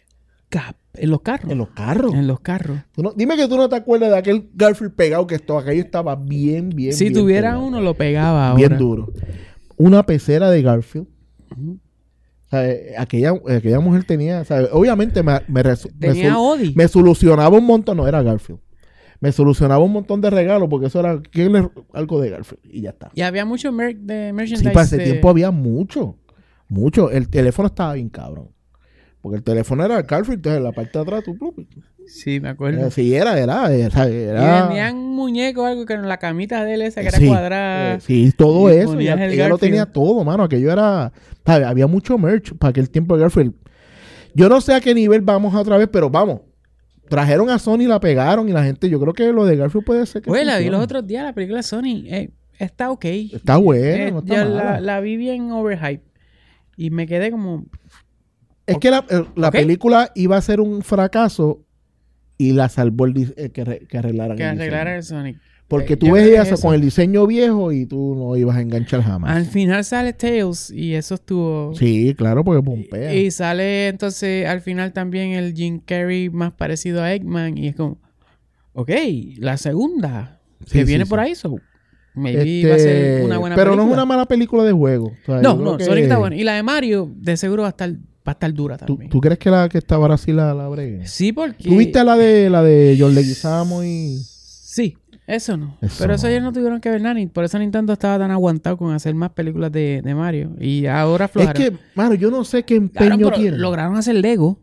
En los carros. En los carros. En los carros. Dime que tú no te acuerdas de aquel Garfield pegado que aquello estaba bien Si bien tuviera pegado. uno, lo pegaba ahora. Bien duro. Una pecera de Garfield. Ujú. O sea, aquella mujer tenía... ¿sabes? Obviamente Tenía Odi. me solucionaba un montón. No, era Garfield. Me solucionaba un montón de regalos porque eso era... algo de Garfield. Y ya está. Y había mucho de Sí, merchandise. para ese tiempo había mucho. Mucho. El teléfono estaba bien cabrón. Porque el teléfono era el Garfield, entonces en la parte de atrás tú... Sí, me acuerdo. Sí, era. Y vendían un muñeco, algo que en la camita de él esa que era Sí, cuadrada. sí, todo Y eso. ponías el Ella lo Garfield. tenía todo, mano. Aquello era... ¿sabes? Había mucho merch para aquel tiempo de Garfield. Yo no sé a qué nivel vamos otra vez, pero vamos. Trajeron a Sony, la pegaron y la gente... Yo creo que lo de Garfield puede ser que... Oye, la vi funcione. los otros días, la película de Sony. Está ok. Está bueno, no está yo mala. la vi bien overhype. Y me quedé como... Es que la Ok. película iba a ser un fracaso y la salvó que arreglaran Que el diseño. arreglara el Sonic. Porque tú yo creo que veías es eso eso. con el diseño viejo y tú no ibas a enganchar jamás. Al final sale Tails y eso estuvo... Sí, claro, porque pompea. Y sale entonces al final también el Jim Carrey más parecido a Eggman y es como, ok, la segunda Sí, que viene sí, por sí. ahí, so maybe va a ser una buena pero película. no es una mala película de juego. O sea, No, yo creo no, que- Sonic está buena. Y la de Mario de seguro va a estar dura ¿Tú, también. tú crees que la que está ahora sí la bregue? Sí, porque... ¿Tú viste la de John Leguizamo y...? Sí, eso no. Eso Pero eso no. ellos no tuvieron que ver nada. Ni por eso Nintendo estaba tan aguantado con hacer más películas de Mario. Y ahora Es aflojaron. que, mano, yo no sé qué Claro, empeño pero tienen. lograron hacer Lego.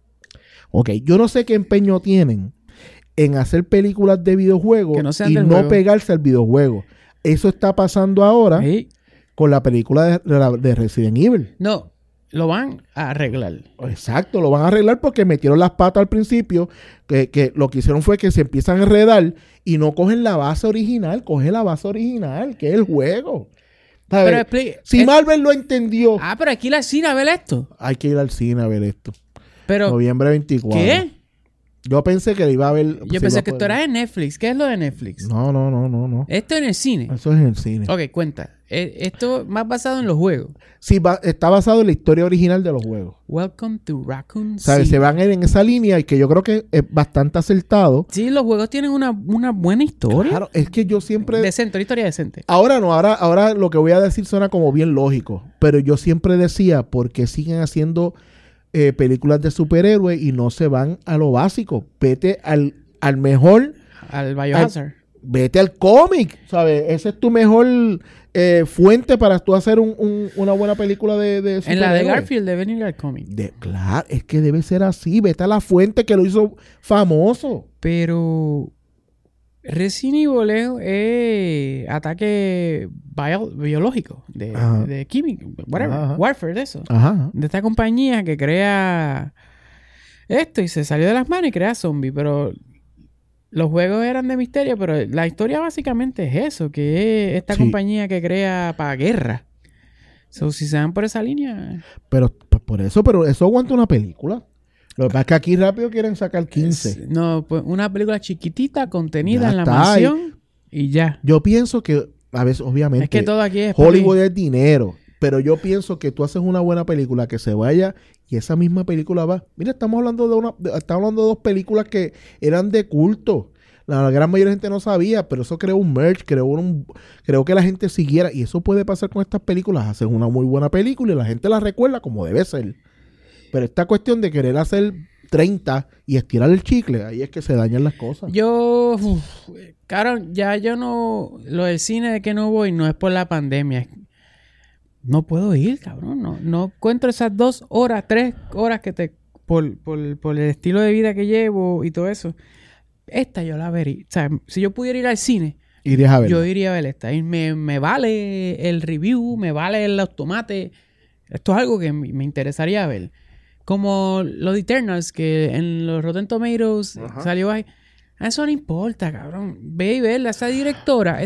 Ok, yo no sé qué empeño tienen en hacer películas de videojuegos Que no sean y del no juego. pegarse al videojuego. Eso está pasando ahora Sí. con la película de Resident Evil. No, lo van a arreglar. Exacto, lo van a arreglar porque metieron las patas al principio, que lo que hicieron fue que se empiezan a enredar y no cogen la base original, cogen la base original, que es el juego. ¿Sabes? Pero Si Marvel lo entendió, pero aquí la cine a ver esto. hay que ir al cine a ver esto. Pero, Noviembre 24. ¿qué? Yo pensé que iba a ver. Yo pensé que esto era de Netflix. ¿Qué es lo de Netflix? No. Esto en el cine. Eso es en el cine. Ok, cuenta. Esto más basado en los juegos. Sí, está basado en la historia original de los juegos. Welcome to Raccoon ¿Sabes? City. Se van a ir en esa línea y que yo creo que es bastante acertado. Sí, los juegos tienen una buena historia. Claro, es que yo siempre. Decente, una historia decente. Ahora no, ahora lo que voy a decir suena como bien lógico. Pero yo siempre decía, ¿por qué siguen haciendo películas de superhéroes y no se van a lo básico? Vete al mejor. Al Biohazard. Vete al cómic, ¿sabes? Esa es tu mejor fuente para tú hacer una buena película de En la de superhéroes. Garfield de venir al cómic. Claro, es que debe ser así. Vete a la fuente que lo hizo famoso. Pero Resident Evil es ataque biológico, Ajá. de químico, whatever, Ajá. warfare, de eso. Ajá. De esta compañía que crea esto y se salió de las manos y crea zombies, pero los juegos eran de misterio, pero la historia básicamente es eso, que es esta Sí. compañía que crea para guerra. So, si se van por esa línea... Pero pero eso aguanta una película. Lo que pasa es que aquí rápido quieren sacar 15. No, pues una película chiquitita, contenida Ya en la está, mansión y ya. Yo pienso que, a veces, obviamente, Es que todo aquí es... Hollywood es dinero. Pero yo pienso que tú haces una buena película que se vaya y esa misma película va. Mira, estamos hablando de dos películas que eran de culto. La gran mayoría de gente no sabía, pero eso creó un merch, creó que la gente siguiera. Y eso puede pasar con estas películas. Hacen una muy buena película y la gente la recuerda como debe ser. Pero esta cuestión de querer hacer 30 y estirar el chicle, ahí es que se dañan las cosas. Cabrón, ya yo no... Lo del cine de que no voy no es por la pandemia. No puedo ir, cabrón. No encuentro esas 2 horas, 3 horas que te... Por el estilo de vida que llevo y todo eso. Esta yo la vería. O sea, si yo pudiera ir al cine, Irías a ver. yo iría a ver esta. Y me vale el review, me vale los tomates. Esto es algo que me interesaría ver. Como lo de Eternals, que en los Rotten Tomatoes salió ahí. Eso no importa, cabrón. Ve y verla. Esa directora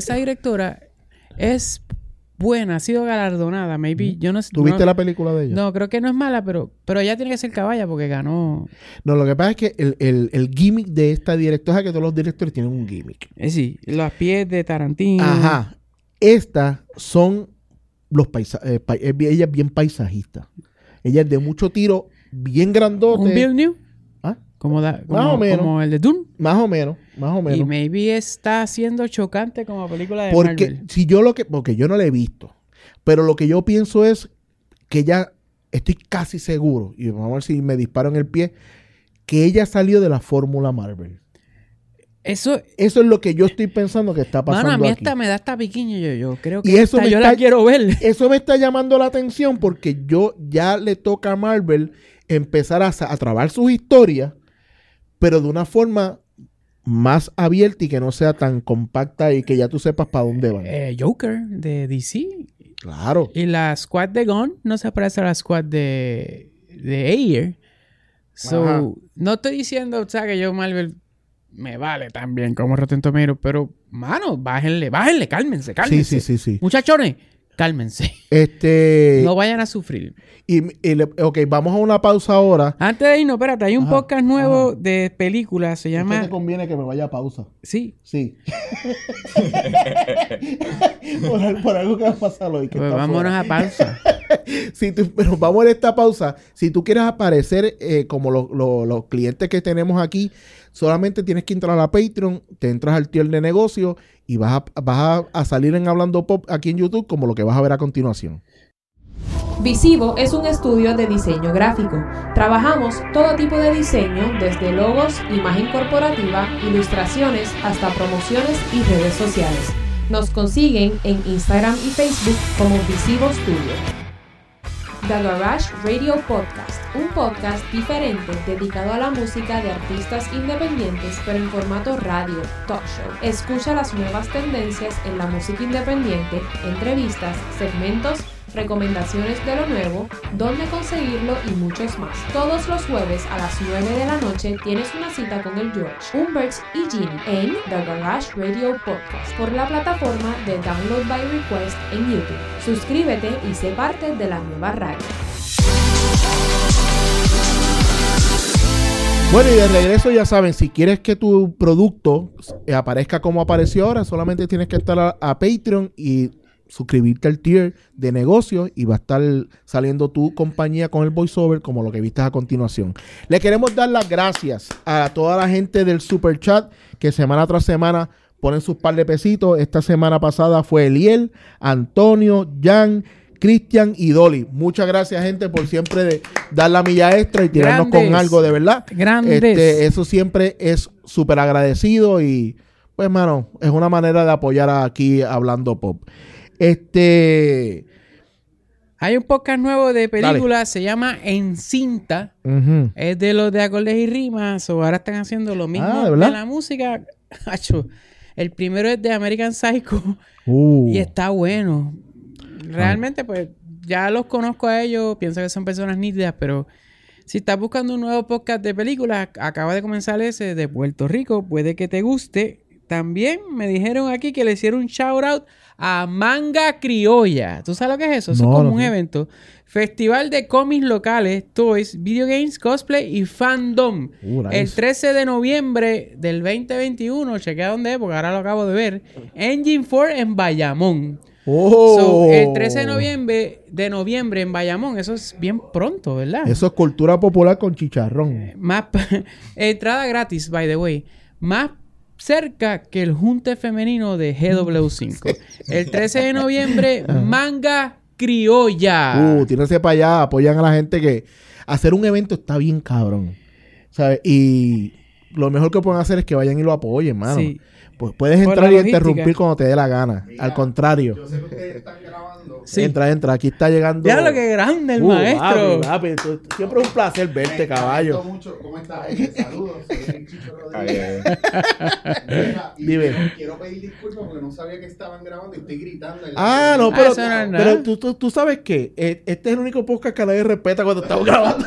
es buena, ha sido galardonada. Maybe, yo no sé. ¿Tuviste la película de ella? No, creo que no es mala, pero ella tiene que ser caballa porque ganó. No, lo que pasa es que el gimmick de esta directora es que todos los directores tienen un gimmick. Sí, los pies de Tarantino. Ajá. Estas son los paisajes. Ella es bien paisajista. Ella es de mucho tiro, bien grandote. Un Bill New. ¿Ah? Como o menos. como el de Dune. Más o menos. Y maybe está siendo chocante como película de Porque Marvel. porque yo no la he visto. Pero lo que yo pienso es que ella, estoy casi seguro, y vamos a ver si me disparo en el pie, que ella salió de la fórmula Marvel. Eso, Eso es lo que yo estoy pensando que está pasando mano, a mí aquí. esta me da esta piquiña. Yo creo que Y eso esta yo la quiero ver. Eso me está llamando la atención porque yo ya le toca a Marvel empezar a trabar sus historias, pero de una forma más abierta y que no sea tan compacta y que ya tú sepas para dónde van. Joker de DC. Claro. Y la squad de Gunn no se parece a la squad de Ayer. So, Ajá. no estoy diciendo, o sea, que yo Marvel me vale también como Rotten Tomatoes, pero, mano, bájenle, cálmense. Sí. Muchachones, Cálmense. No No vayan a sufrir. Ok, vamos a una pausa ahora. Antes de irnos, espérate, hay un Ajá, podcast nuevo de películas, se ¿Qué llama... te conviene que me vaya a pausa? Sí, Sí. por algo que va a pasar hoy. Que pues está vámonos fuera. a pausa. Pero vamos a esta pausa. Si tú quieres aparecer como los clientes que tenemos aquí, solamente tienes que entrar a la Patreon, te entras al tier de negocio y vas a salir en Hablando Pop aquí en YouTube como lo que vas a ver a continuación. Visivo es un estudio de diseño gráfico. Trabajamos todo tipo de diseño, desde logos, imagen corporativa, ilustraciones, hasta promociones y redes sociales. Nos consiguen en Instagram y Facebook como Visivo Studio. The Garage Radio Podcast, un podcast diferente dedicado a la música de artistas independientes, pero en formato radio, talk show. Escucha las nuevas tendencias en la música independiente, entrevistas, segmentos, recomendaciones de lo nuevo, dónde conseguirlo y muchos más. Todos los jueves a las 9 de la noche tienes una cita con el George, Humberts y Ginny en The Garage Radio Podcast por la plataforma de Download by Request en YouTube. Suscríbete y sé parte de la nueva radio. Bueno, y de regreso ya saben, si quieres que tu producto aparezca como apareció ahora, solamente tienes que estar a Patreon y suscribirte al tier de negocios y va a estar saliendo tu compañía con el voiceover como lo que viste a continuación. Le queremos dar las gracias a toda la gente del Super Chat que semana tras semana ponen sus par de pesitos. Esta semana pasada fue Eliel, Antonio, Jan, Cristian y Dolly. Muchas gracias, gente, por siempre dar la milla extra y tirarnos Grandes. con algo de verdad. Grandes. Eso siempre es súper agradecido y pues, hermano, es una manera de apoyar aquí Hablando Pop. Hay un podcast nuevo de películas, se llama En Cinta. Ujú. Es de los de acordes y rimas. O ahora están haciendo lo mismo ¿de de verdad? la música. Acho, el primero es de American Psycho y está bueno. Realmente, pues, ya los conozco a ellos. Pienso que son personas nítidas, pero si estás buscando un nuevo podcast de películas, acaba de comenzar ese de Puerto Rico. Puede que te guste. También me dijeron aquí que le hicieron un shout out a Manga Criolla. ¿Tú sabes lo que es eso? Eso No, es como no un sé. evento. Festival de cómics locales, toys, video games, cosplay y fandom. Nice. El 13 de noviembre del 2021, chequea dónde es, porque ahora lo acabo de ver. Engine 4 en Bayamón. So, el 13 de noviembre en Bayamón. Eso es bien pronto, ¿verdad? Eso es cultura popular con chicharrón. Más entrada gratis, by the way. Más cerca que el junte femenino de GW5. El 13 de noviembre, Manga Criolla. Tírense para allá, apoyan a la gente que hacer un evento está bien cabrón. ¿Sabes? Y lo mejor que pueden hacer es que vayan y lo apoyen, mano. Sí. Pues puedes Por entrar la y interrumpir logística. cuando te dé la gana. Al contrario. Yo sé que ustedes están grabando. Sí. Entra. Aquí está llegando. Ya lo que grande el maestro. Papi, siempre es un placer verte, caballo. Mucho. ¿Cómo estás? Saludos. Soy el Chicho Rodríguez. Mira, y Dime. quiero pedir disculpas porque no sabía que estaban grabando y estoy gritando. en la Ah, no, televisión. pero, eso no es nada. pero tú sabes que este es el único podcast que nadie respeta cuando estamos grabando.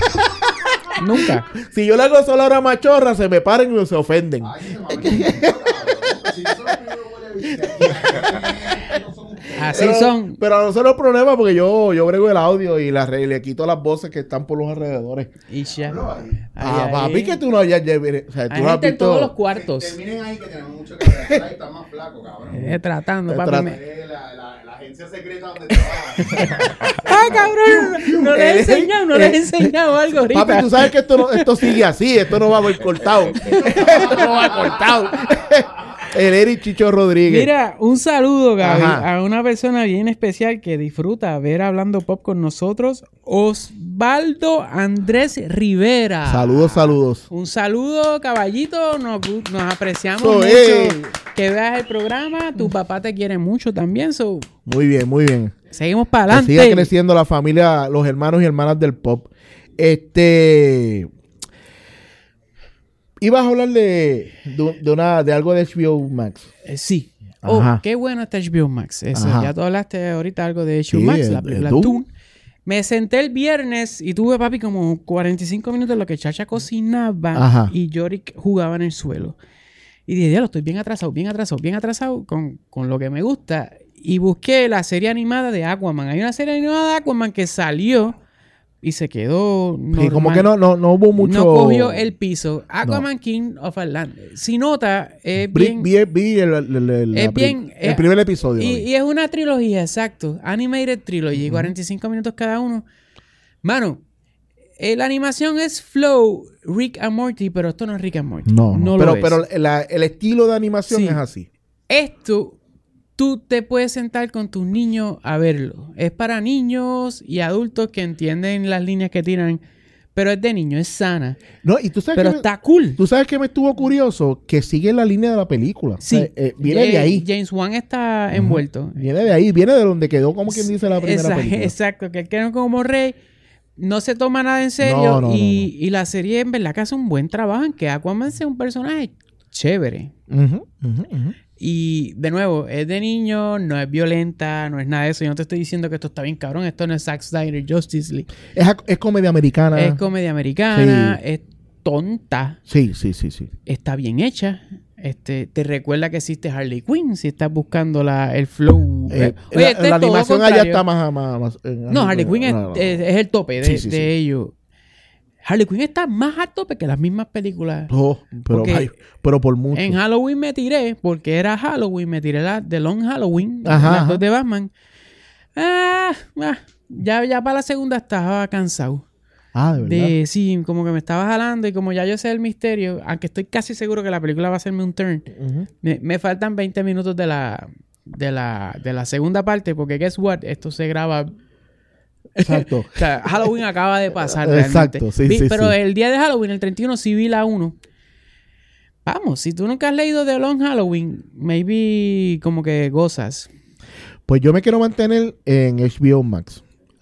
Nunca. Si yo le hago solo hora machorra, se me paran y se ofenden. Ay, se me ha metido, cabrón. Si yo soy el primero que voy a visitar, no son ustedes. Así son. Pero a nosotros el problema porque yo brego el audio y le quito las voces que están por los alrededores. Y ya. Papi, que tú no hayas... O sea, tú Hay no has gente en visto... todos los cuartos. Terminen ahí que tenemos mucho que ver. Ahí está más flaco, cabrón. Tratando, Tra- papi. La agencia secreta donde trabaja. ¡Ah, cabrón! No le he enseñado, no le he enseñado algo ahorita. Papi, tú sabes que esto sigue así. Esto no va a ir cortado. Esto no va cortado. El Eric Chicho Rodríguez. Mira, un saludo, Gaby, Ajá. a una persona bien especial que disfruta ver Hablando Pop con nosotros, Osvaldo Andrés Rivera. Saludos. Un saludo, caballito. Nos apreciamos So, mucho hey. que veas el programa. Tu papá te quiere mucho también. So, Muy bien. seguimos para Que adelante. siga creciendo la familia, los hermanos y hermanas del pop. Ibas a hablar de algo de HBO Max. Sí. Oh, Ajá. qué bueno está HBO Max. Eso, Ajá. ya tú hablaste ahorita algo de HBO Sí, Max, el la película Doom. Doom. Me senté el viernes y tuve, papi, como 45 minutos en lo que Chacha cocinaba Ajá. y Yorick jugaba en el suelo. Y dije, diablo, estoy bien atrasado con lo que me gusta. Y busqué la serie animada de Aquaman. Hay una serie animada de Aquaman que salió y se quedó normal. Sí, como que no hubo mucho... No cogió el piso. Aquaman King of Atlantis. Si nota, es bien... Vi el primer episodio. Y es una trilogía, exacto. Animated Trilogy, 45 minutos cada uno. Mano, la animación es Flow, Rick and Morty, pero esto no es Rick and Morty. No lo es. Pero el estilo de animación es así. Esto, tú te puedes sentar con tus niños a verlo. Es para niños y adultos que entienden las líneas que tiran. Pero es de niños, es sana. No, y tú sabes pero está cool. Tú sabes que me estuvo curioso que sigue la línea de la película. Sí. O sea, viene de ahí. James Wan está envuelto. Viene de ahí. Viene de donde quedó, como quien dice, la primera película. Exacto. Que él quedó como rey. No se toma nada en serio. No. Y la serie, en verdad, que hace un buen trabajo en que Aquaman sea un personaje chévere. Y, de nuevo, es de niño, no es violenta, no es nada de eso. Yo no te estoy diciendo que esto está bien cabrón. Esto no es Zack Snyder Justice League. Es comedia americana. Es comedia americana. Sí. Es tonta. Sí. Está bien hecha. Te recuerda que existe Harley Quinn si estás buscando el flow. La animación allá está más no, Harley Quinn es el tope de ellos. Harley Quinn está más al tope que las mismas películas. Pero por mucho. En Halloween me tiré, porque era Halloween, me tiré la de Long Halloween, las dos de Batman. Ya para la segunda estaba cansado. ¿De verdad? Sí, como que me estaba jalando y como ya yo sé el misterio, aunque estoy casi seguro que la película va a hacerme un turn, me faltan 20 minutos de la segunda parte, porque guess what, esto se graba... Exacto. O sea, Halloween acaba de pasar realmente. Exacto, sí. Pero el día de Halloween, el 31, sí vi la 1. Vamos, si tú nunca has leído The Long Halloween, maybe como que gozas. Pues yo me quiero mantener en HBO Max.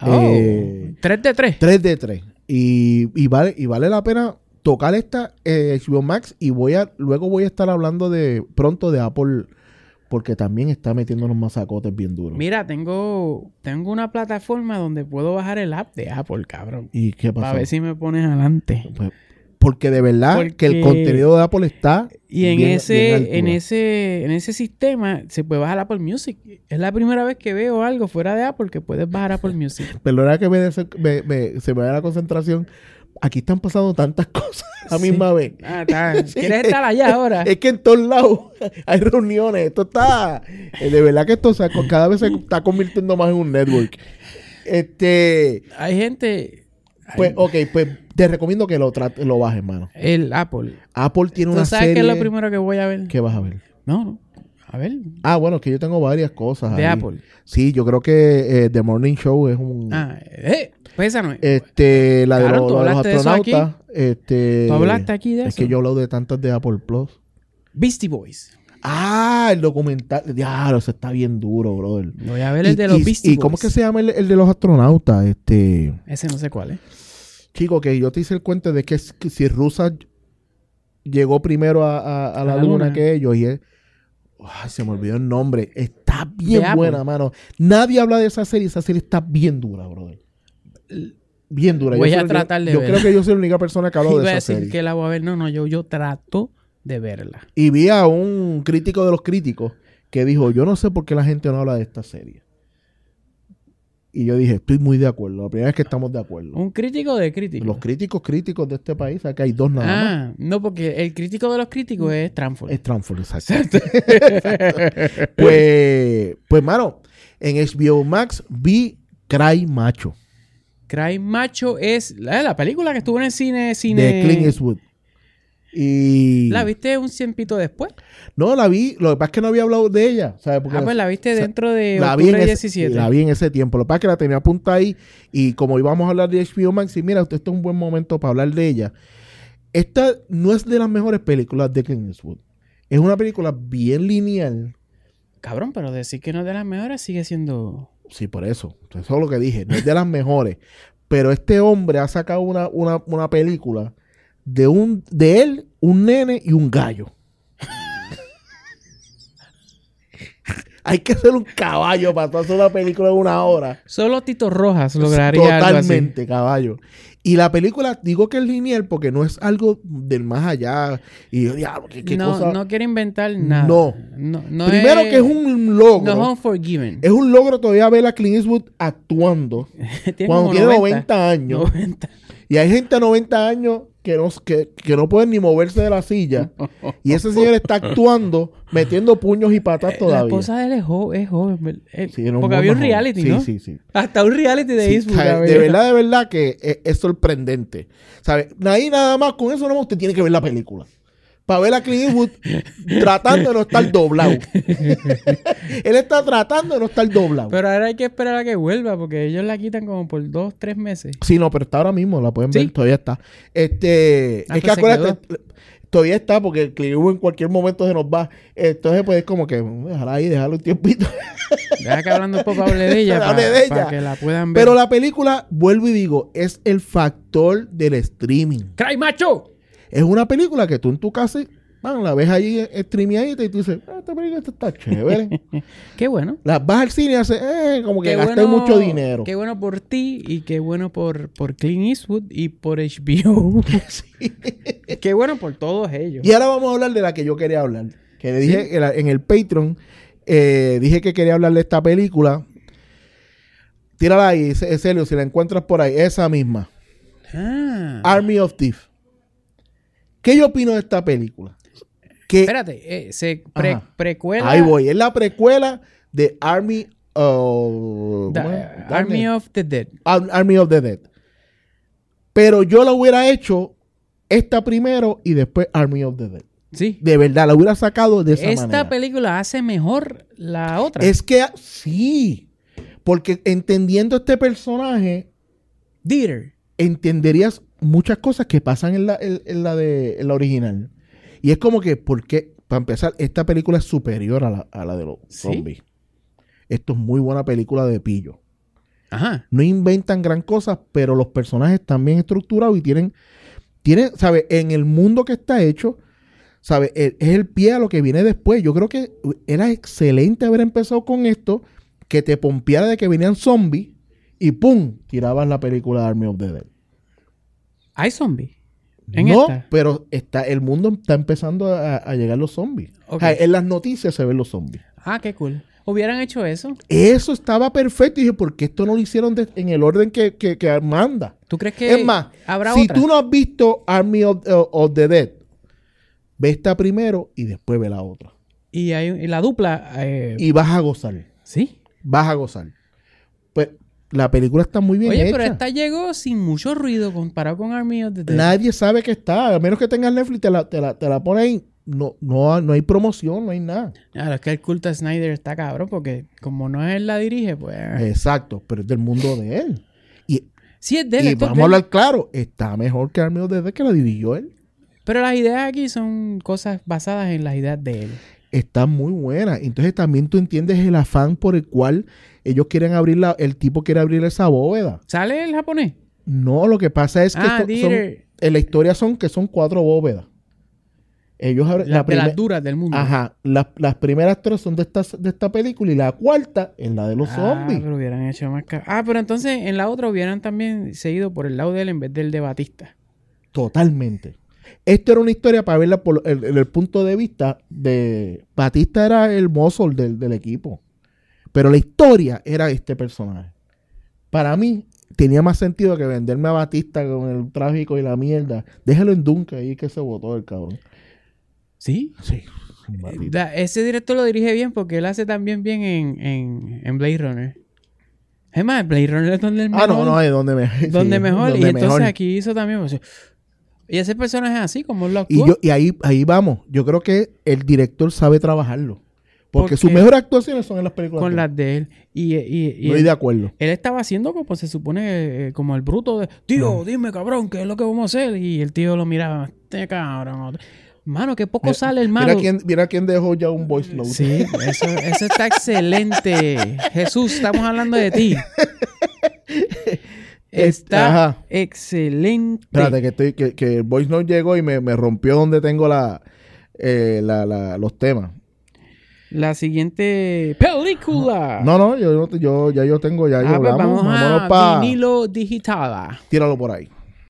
3 de 3. 3 de 3. Y vale la pena tocar esta HBO Max y luego voy a estar hablando pronto de Apple, porque también está metiendo unos masacotes bien duros. Mira, tengo una plataforma donde puedo bajar el app de Apple, cabrón. ¿Y qué pasó? Para ver si me pones adelante. Pues, porque de verdad que el contenido de Apple está y en bien ese sistema se puede bajar Apple Music. Es la primera vez que veo algo fuera de Apple que puedes bajar Apple Music. Perdona que se me da la concentración. Aquí están pasando tantas cosas a la misma vez. ¿Quieres estar allá ahora? Es que en todos lados hay reuniones. Esto está... de verdad que esto cada vez se está convirtiendo más en un network. Hay gente... Pues te recomiendo que lo bajes, hermano. El Apple. Apple tiene una serie... ¿Tú sabes qué es lo primero que voy a ver? ¿Qué vas a ver? No. A ver. Bueno, que yo tengo varias cosas de ahí. Apple. Sí, yo creo que The Morning Show es un... Pues esa no es. La de los astronautas. ¿Tú hablaste aquí de eso? Es que yo hablo de tantas de Apple Plus. Beastie Boys. El documental. Diablo, eso está bien duro, brother. Voy a ver el de los Beastie Boys. ¿Y cómo es que se llama el de los astronautas? Ese no sé cuál es. Chico, que yo te hice el cuento de que si Rusia llegó primero a la luna que ellos y se me olvidó el nombre. Está bien buena, mano. Nadie habla de esa serie. Esa serie está bien dura, brother. Bien dura. Voy a tratar de verla. Yo creo que yo soy la única persona que habla de esa serie. Iba a decir que la voy a ver. No, yo trato de verla. Y vi a un crítico de los críticos que dijo, yo no sé por qué la gente no habla de esta serie. Y yo dije, estoy muy de acuerdo. La primera vez que estamos de acuerdo. ¿Un crítico de críticos? Los críticos de este país. Acá hay dos nada más. No, porque el crítico de los críticos es Transform. Es Transform, exacto. pues, mano, en HBO Max vi Cry Macho. Cry Macho es la película que estuvo en el cine... De Clint Eastwood. Y... ¿La viste un tiempito después? No, la vi. Lo que pasa es que no había hablado de ella. ¿Sabes? Porque pues la viste dentro de la octubre 17. La vi en ese tiempo. Lo que pasa es que la tenía apuntada ahí. Y como íbamos a hablar de HBO Max, y mira, esto es un buen momento para hablar de ella. Esta no es de las mejores películas de Clint Eastwood. Es una película bien lineal. Cabrón, pero decir que no es de las mejores sigue siendo... Sí, por eso. Eso es lo que dije. No es de las mejores. Pero este hombre ha sacado una película de él, un nene y un gallo. Hay que hacer un caballo para hacer una película de 1 hora. Solo Tito Rojas lograría algo así. Totalmente, caballo. Y la película, digo que es lineal porque no es algo del más allá. Y yo, diablo, ¿qué cosa? No quiere inventar nada. No. No Primero que es un logro. No es Unforgiven. Es un logro todavía ver a Clint Eastwood actuando cuando como tiene 90. 90 años. 90. Y hay gente de 90 años que no pueden ni moverse de la silla. Y ese señor está actuando, metiendo puños y patas La todavía. esposa de él es joven. Sí, era un Porque había un mono joven. reality, Sí, ¿no? sí. Hasta un reality de Sí, Eastwood. ¿sabes? había. De verdad que es sorprendente. ¿Sabes? Ahí nada más, con eso no usted tiene que ver la película. Para ver a Clint Eastwood tratando de no estar doblado. Él está tratando de no estar doblado. Pero ahora hay que esperar a que vuelva porque ellos la quitan como por 2-3 meses. Sí, no, pero está ahora mismo, la pueden ¿Sí? ver, todavía está. Es que pues se acuérdate, todavía está porque el Clint Eastwood en cualquier momento se nos va. Entonces, pues es como que dejarla ahí, dejarlo un tiempito. Deja que hablando un poco hable de ella Hable de ella. para que la puedan ver. Pero la película, vuelvo y digo, es el factor del streaming. ¡Cray, macho! Es una película que tú en tu casa, la ves ahí streameadita y tú dices, esta película está chévere. Qué bueno. Las vas al cine y haces, como que Qué gasté bueno- mucho dinero. Qué bueno por ti y qué bueno por Clint Eastwood y por HBO. Qué bueno por todos ellos. Y ahora vamos a hablar de la que yo quería hablar. Que le dije en el Patreon, dije que quería hablar de esta película. Tírala ahí, Celio, si la encuentras por ahí. Esa misma. Ah. Army of Thieves. ¿Qué yo opino de esta película? Que, Espérate, Ajá. precuela. ahí voy. Es la precuela de Army of... The- ¿cómo es? Army of the Dead. Army of the Dead. Pero yo la hubiera hecho esta primero y después Army of the Dead. Sí. De verdad, la hubiera sacado de esa Esta manera. película hace mejor la otra. Es que sí, porque entendiendo este personaje, Dieter. entenderías muchas cosas que pasan en la original. Y es como que, porque, para empezar, esta película es superior a la de los ¿Sí? zombies. Esto es muy buena película de pillo. Ajá. No inventan gran cosa, pero los personajes están bien estructurados y tienen, ¿sabes? En el mundo que está hecho, ¿sabes? Es el pie a lo que viene después. Yo creo que era excelente haber empezado con esto, que te pompeara de que venían zombies y ¡pum! Tirabas la película de Army of the Dead. ¿Hay zombies? ¿En No, esta? pero el mundo está empezando a llegar los zombies. Ok. O sea, en las noticias se ven los zombies. Ah, qué cool. ¿Hubieran hecho eso? Eso estaba perfecto. Y dije, ¿por qué esto no lo hicieron en el orden que manda? ¿Tú crees que Es más, habrá si otra? tú no has visto Army of the Dead, ve esta primero y después ve la otra. Y la dupla... Y vas a gozar. ¿Sí? Vas a gozar. Pues la película está muy bien Oye, hecha. pero esta llegó sin mucho ruido comparado con Army of the Dead. Nadie sabe que está. A menos que tengas Netflix, te la pone ahí. No hay promoción, no hay nada. Claro, es que el culto de Snyder está cabrón porque como no es él la dirige, pues... Exacto, pero es del mundo de él. Y, Sí, es de él. y esto es vamos de a él. hablar claro, está mejor que Army of the Dead, que la dirigió él. Pero las ideas aquí son cosas basadas en las ideas de él. Está muy buena. Entonces también tú entiendes el afán por el cual ellos quieren abrir el tipo quiere abrir esa bóveda. ¿Sale el japonés? No, lo que pasa es que Dieter. en la historia son 4 bóvedas. Ellos abren De las duras del mundo. Ajá, las primeras 3 son de esta película y la cuarta es la de los zombies. Pero hubieran hecho más... pero entonces en la otra hubieran también seguido por el lado de él en vez del de Batista. Totalmente. Esto era una historia para verla por el punto de vista de... Batista era el mozo del equipo. Pero la historia era este personaje. Para mí, tenía más sentido que venderme a Batista con el tráfico y la mierda. Déjalo en Duncan ahí que se botó el cabrón. ¿Sí? Sí. Batista. Ese director lo dirige bien porque él hace también bien en Blade Runner. Es más, Blade Runner es donde el mejor. No, es donde mejor. Donde sí, mejor. donde Y entonces mejor. aquí hizo también... pues, y ese personaje es así, como él lo actuó. Y ahí vamos. Yo creo que el director sabe trabajarlo. Porque sus Porque- mejores actuaciones son en las películas. con de él. las de él. Y Estoy de acuerdo. él estaba haciendo como se supone, como el bruto de... Tío, dime, cabrón, ¿qué es lo que vamos a hacer? Y el tío lo miraba. Este cabrón. Mano, qué poco sale el malo. Mira quién dejó ya un voice note. Sí, eso está excelente. Jesús, estamos hablando de ti. Está Ajá. excelente. Espérate, que el voice note llegó y me rompió donde tengo los temas. La siguiente película. No, yo tengo, ya yo pues hablamos. vamos Vámonos a para... vinilo digital. Tíralo por ahí.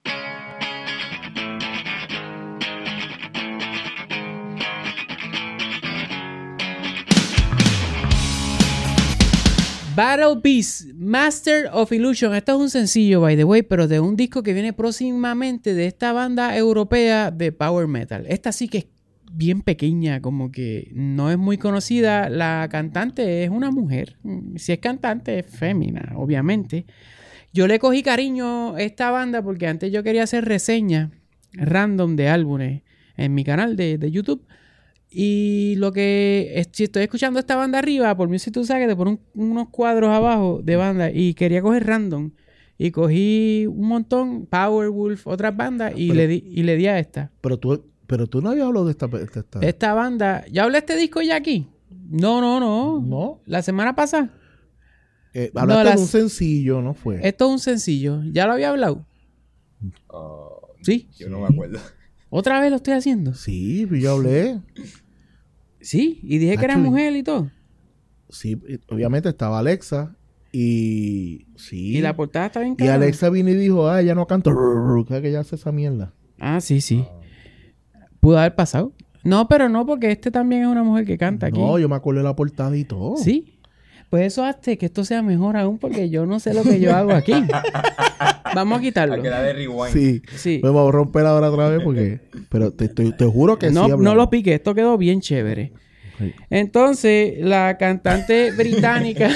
Battle Beast, Master of Illusion. Esto es un sencillo, by the way, pero de un disco que viene próximamente de esta banda europea de Power Metal. Esta sí que es bien pequeña, como que no es muy conocida. La cantante es una mujer. Si es cantante, es fémina, obviamente. Yo le cogí cariño a esta banda porque antes yo quería hacer reseñas random de álbumes en mi canal de YouTube. Y lo que... Si estoy escuchando esta banda arriba, por mí si tú sabes que te ponen unos cuadros abajo de banda y quería coger random. Y cogí un montón, Powerwolf, otras bandas y le di a esta. Pero tú no habías hablado de Esta banda... ¿Ya hablé de este disco ya aquí? No. ¿No? La semana pasada. Hablaste de un sencillo, ¿no fue? Esto es un sencillo. ¿Ya lo había hablado? Sí. Yo no me acuerdo. ¿Otra vez lo estoy haciendo? Sí, pues yo hablé. Sí, y dije que era mujer y todo. Sí, obviamente estaba Alexa y... Sí. Y la portada está bien Y cara. Alexa vino y dijo, ella no canta, que ella hace esa mierda. Ah, sí. Pudo haber pasado. No, pero no, porque este también es una mujer que canta aquí. No, yo me acuerdo de la portada y todo. Sí. Pues eso hace que esto sea mejor aún porque yo no sé lo que yo hago aquí. Vamos a quitarlo. A que la de rewind. Sí. Pues vamos a romper ahora otra vez porque... Pero te juro que no, sí. No lo pique. Esto quedó bien chévere. Sí. Entonces, la cantante británica...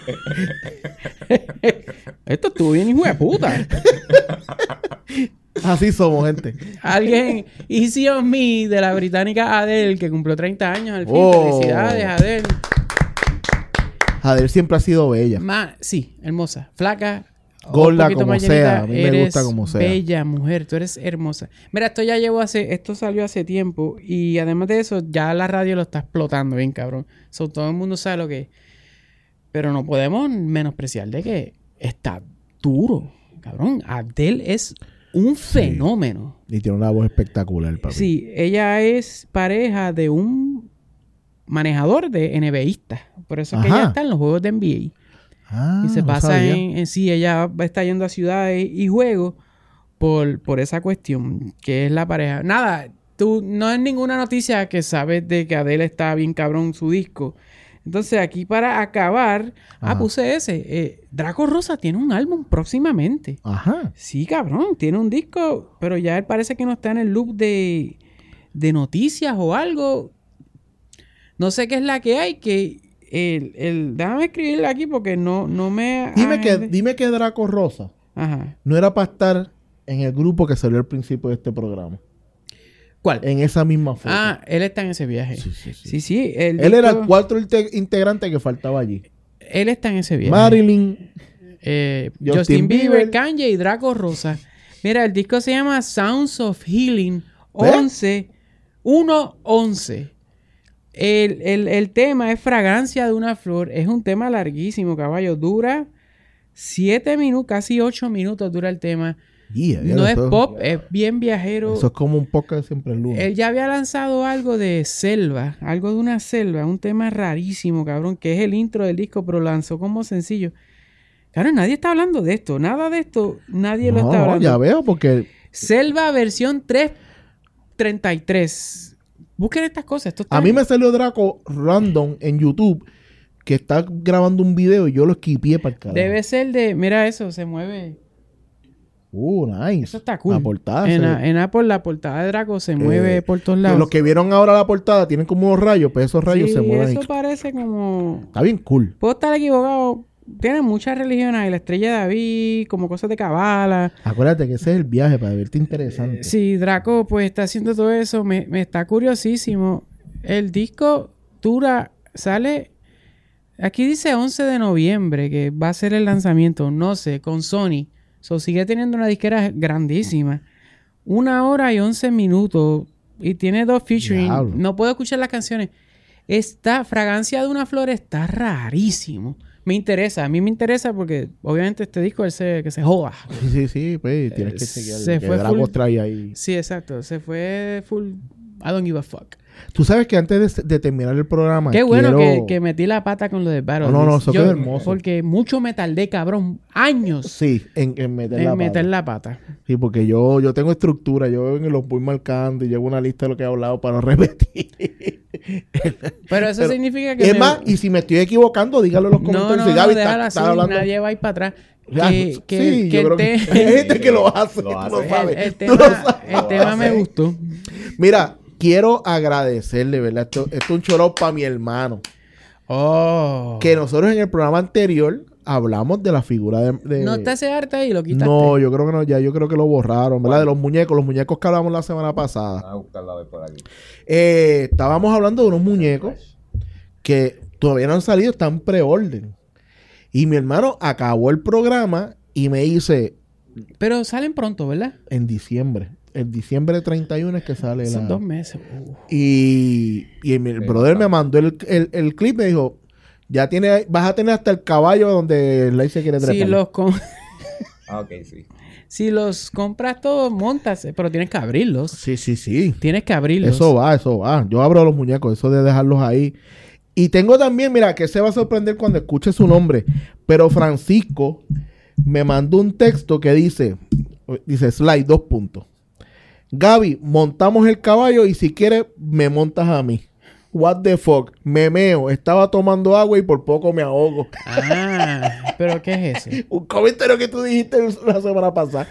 Esto estuvo bien hijo de puta. Así somos, gente. Alguien, Easy on Me, de la británica Adele, que cumplió 30 años al fin. Felicidades, Adele. Adele siempre ha sido bella. Sí, hermosa. Flaca. Gorda, un poquito como más sea. llenita. A mí me Eres gusta como sea. Bella mujer, tú eres hermosa. Mira, esto salió hace tiempo. Y además de eso, ya la radio lo está explotando bien, cabrón. Todo el mundo sabe lo que es. Pero no podemos menospreciar de que está duro, cabrón. Adele es un fenómeno. Y tiene una voz espectacular, papi. Sí, ella es pareja de un manejador de NBAista. Por eso es que ella está en los juegos de NBA. Y se pasa en sí, ella está yendo a ciudades y juegos por esa cuestión, que es la pareja. Nada, tú no es ninguna noticia que sabes de que Adele está bien cabrón su disco. Entonces aquí para acabar, puse ese. Draco Rosa tiene un álbum próximamente. Ajá. Sí, cabrón, tiene un disco, pero ya él parece que no está en el loop de noticias o algo. No sé qué es la que hay, que déjame escribirle aquí porque no me... Dime que Draco Rosa no era para estar en el grupo que salió al principio de este programa. ¿Cuál? En esa misma foto. Él está en ese viaje. Sí. Él era el cuarto integrante que faltaba allí. Él está en ese viaje. Marilyn, Justin Bieber, Kanye y Draco Rosa. Mira, el disco se llama Sounds of Healing 11. El tema es Fragancia de una Flor. Es un tema larguísimo, caballo. Dura 7 minutos, casi 8 minutos dura el tema. No es pop, es bien viajero. Eso es como un podcast de Siempre el Lunes. Él ya había lanzado algo de selva, algo de una selva, un tema rarísimo, cabrón, que es el intro del disco, pero lanzó como sencillo. Claro, nadie está hablando de esto. Nada de esto, nadie lo está hablando. Ya veo, porque... Selva versión 3.33. Busquen estas cosas. Esto está a mí me salió Draco random en YouTube que está grabando un video y yo lo esquipié para el carajo. Debe ser de... Mira eso, se mueve. Nice. Eso está cool. La portada. En Apple la portada de Draco se mueve por todos lados. Los que vieron ahora la portada tienen como unos rayos, pues esos rayos se mueven. Eso parece como... Está bien cool. Puedo estar equivocado. Tienen muchas religiones. Y la estrella de David, como cosas de cabala. Acuérdate que ese es el viaje para verte interesante. Sí, Draco pues está haciendo todo eso. Me está curiosísimo. El disco sale... Aquí dice 11 de noviembre que va a ser el lanzamiento. No sé, con Sony. Sigue teniendo una disquera grandísima. 1 hora y 11 minutos. Y tiene 2 featuring. Diablo. No puedo escuchar las canciones. Fragancia de una Flor está rarísimo. Me interesa. A mí me interesa porque obviamente este disco que se joda. Sí. Pues tienes que chequear. Se fue Draco full. trae ahí. Sí, exacto. Se fue full. I don't give a fuck. Tú sabes que antes de terminar el programa... Qué bueno que metí la pata con lo de Battle. No, eso quedó hermoso. Porque mucho me tardé, cabrón. Años. Sí, en meter la pata. Sí, porque yo tengo estructura. Yo los voy marcando y llevo una lista de lo que he hablado para no repetir. Pero eso significa que... Es más, y si me estoy equivocando, dígalo en los comentarios. Si Gaby déjala así, hablando. nadie va a ir para atrás. Sí, yo creo que hay gente que lo hace, tú lo sabes. El Tú lo sabes. tema me gustó. Mira, quiero agradecerle, ¿verdad? Esto es un chorro para mi hermano. Oh. Que nosotros en el programa anterior hablamos de la figura de... ¿No te hace arte ahí? ¿Lo quitaste? No, yo creo que no, ya yo creo que lo borraron, ¿verdad? De los muñecos que hablamos la semana pasada. Voy a buscarla a ver por aquí. Estábamos hablando de unos muñecos que todavía no han salido, están pre-orden. Y mi hermano acabó el programa y me dice... Pero salen pronto, ¿verdad? En diciembre. El diciembre 31 es que sale Son 2 meses. Y mi brother me mandó el clip y me dijo... vas a tener hasta el caballo donde el se quiere trepar. Ok, sí. Si los compras todos, montas, pero tienes que abrirlos. Sí. Tienes que abrirlos. Eso va. Yo abro los muñecos, eso de dejarlos ahí. Y tengo también, mira, que se va a sorprender cuando escuche su nombre. Pero Francisco me mandó un texto que dice slide, 2 puntos. Gaby, montamos el caballo y si quieres me montas a mí. What the fuck, me meo, estaba tomando agua y por poco me ahogo. Ah, ¿pero qué es eso? Un comentario que tú dijiste la semana pasada.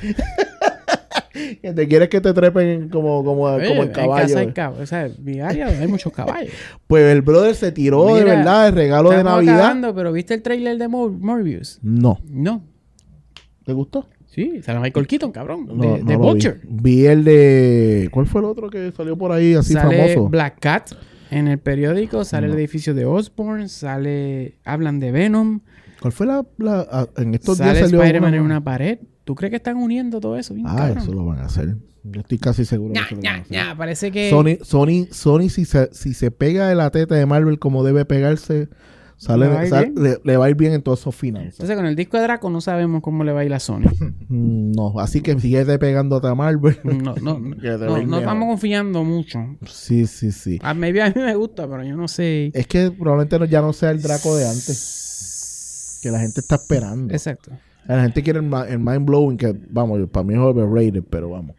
Que te quieres que te trepen como el caballo. En casa o sea, en mi área hay muchos caballos. Pues el brother se tiró. Mira, de verdad el regalo de Navidad. Acabando, pero ¿viste el trailer de Morbius? No. ¿Te gustó? Sí, sale Michael Keaton, cabrón. No, de Butcher. Vi el de... ¿Cuál fue el otro que salió por ahí así sale famoso? Black Cat en el periódico. Sale el edificio de Osborn. Hablan de Venom. ¿Cuál fue en estos días salió Spider-Man en una pared. ¿Tú crees que están uniendo todo eso? Bien, eso lo van a hacer. Yo estoy casi seguro que eso lo van a hacer. Parece que... Sony si se pega de la teta de Marvel como debe pegarse... le va a ir bien en todas sus finanzas. Entonces, con el disco de Draco no sabemos cómo le va a ir a Sony. No, así que sigue pegándote a Marvel. No estamos confiando mucho. Sí. A mí me gusta, pero yo no sé. Es que probablemente ya no sea el Draco de antes. Que la gente está esperando. Exacto. La gente quiere el mind blowing, que vamos, para mí es overrated, pero vamos.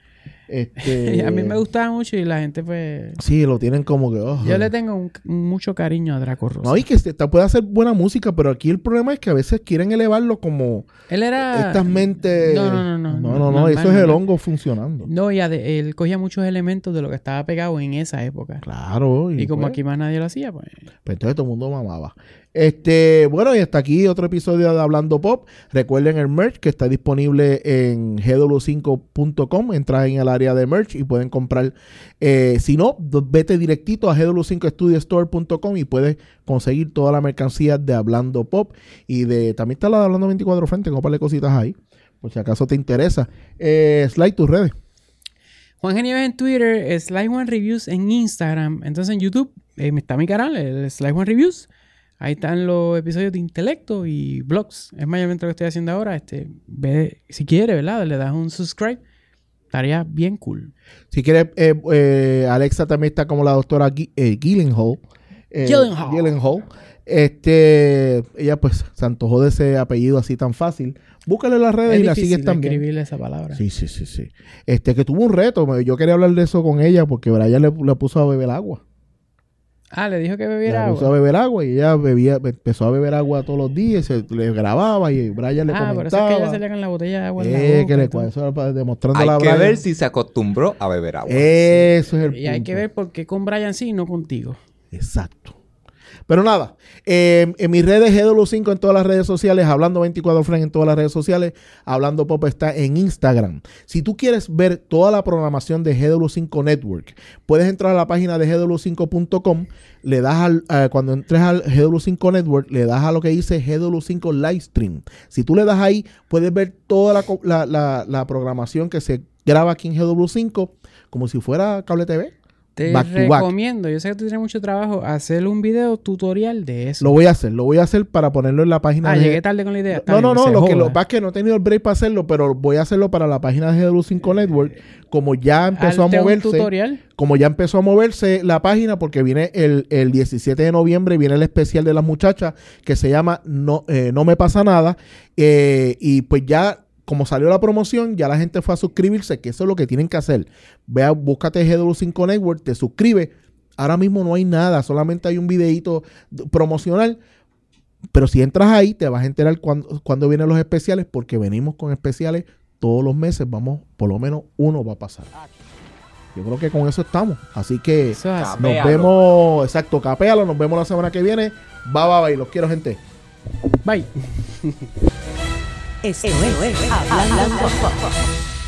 A mí me gustaba mucho y la gente pues... Sí, lo tienen como que... Yo le tengo mucho cariño a Draco Rosa. No, y que puede hacer buena música, pero aquí el problema es que a veces quieren elevarlo como... Él era... Estas mentes... No, eso es el hongo funcionando. No, él cogía muchos elementos de lo que estaba pegado en esa época. Claro. Y como aquí más nadie lo hacía, pues entonces todo el mundo mamaba. Bueno, y hasta aquí otro episodio de Hablando Pop. Recuerden el merch que está disponible en gw5.com. Entra en el área de merch y pueden comprar. Si no, vete directito a gw5studiostore.com y puedes conseguir toda la mercancía de Hablando Pop. Y también está la de Hablando 24 Frente, con un par de cositas ahí, por si acaso te interesa. Slide, tus redes. Juan Genieves en Twitter, Slide One Reviews en Instagram. Entonces en YouTube está mi canal, el Slide One Reviews. Ahí están los episodios de intelecto y blogs. Es mayormente lo que estoy haciendo ahora. Si quieres, ¿verdad? Le das un subscribe. Estaría bien cool. Si quieres, Alexa también está como la doctora Gyllenhaal. Gyllenhaal. Ella pues se antojó de ese apellido así tan fácil. Búscale en las redes y la sigues también. Escribirle esa palabra. Sí. Que tuvo un reto. Yo quería hablar de eso con ella porque Brian le puso a beber agua. Le dijo que bebiera agua. Le puso a beber agua y ella empezó a beber agua todos los días, le grababa y Brian le comentaba. Por eso es que ella se le con la botella de agua en la boca. Eso era demostrando hay la que Brian. ver si se acostumbró a beber agua. Eso es el punto. Y hay que ver por qué con Brian sí y no contigo. Exacto. Pero nada, en mis redes GW5 en todas las redes sociales, Hablando 24 Friends en todas las redes sociales, Hablando Pop está en Instagram. Si tú quieres ver toda la programación de GW5 Network, puedes entrar a la página de gw5.com, le das cuando entres al GW5 Network, le das a lo que dice GW5 Livestream. Si tú le das ahí, puedes ver toda la programación que se graba aquí en GW5 como si fuera cable TV. Te recomiendo, yo sé que tú tienes mucho trabajo, hacer un video tutorial de eso. Lo voy a hacer para ponerlo en la página. Llegué tarde con la idea. No, lo que pasa es que no he tenido el break para hacerlo, pero voy a hacerlo para la página de GW5 Network, como ya empezó a moverse. Como ya empezó a moverse la página, porque viene el 17 de noviembre, viene el especial de las muchachas, que se llama No Me Pasa Nada, y pues ya... Como salió la promoción, ya la gente fue a suscribirse, que eso es lo que tienen que hacer. Búscate GW5 Network, te suscribes, Ahora mismo no hay nada, solamente hay un videíto promocional. Pero si entras ahí, te vas a enterar cuando vienen los especiales, porque venimos con especiales todos los meses. Vamos, por lo menos uno va a pasar. Yo creo que con eso estamos. Así que Eso es así. nos vemos, exacto, capéalo, nos vemos la semana que viene. Bye. Los quiero, gente. Bye. Esto es Hablando Pop.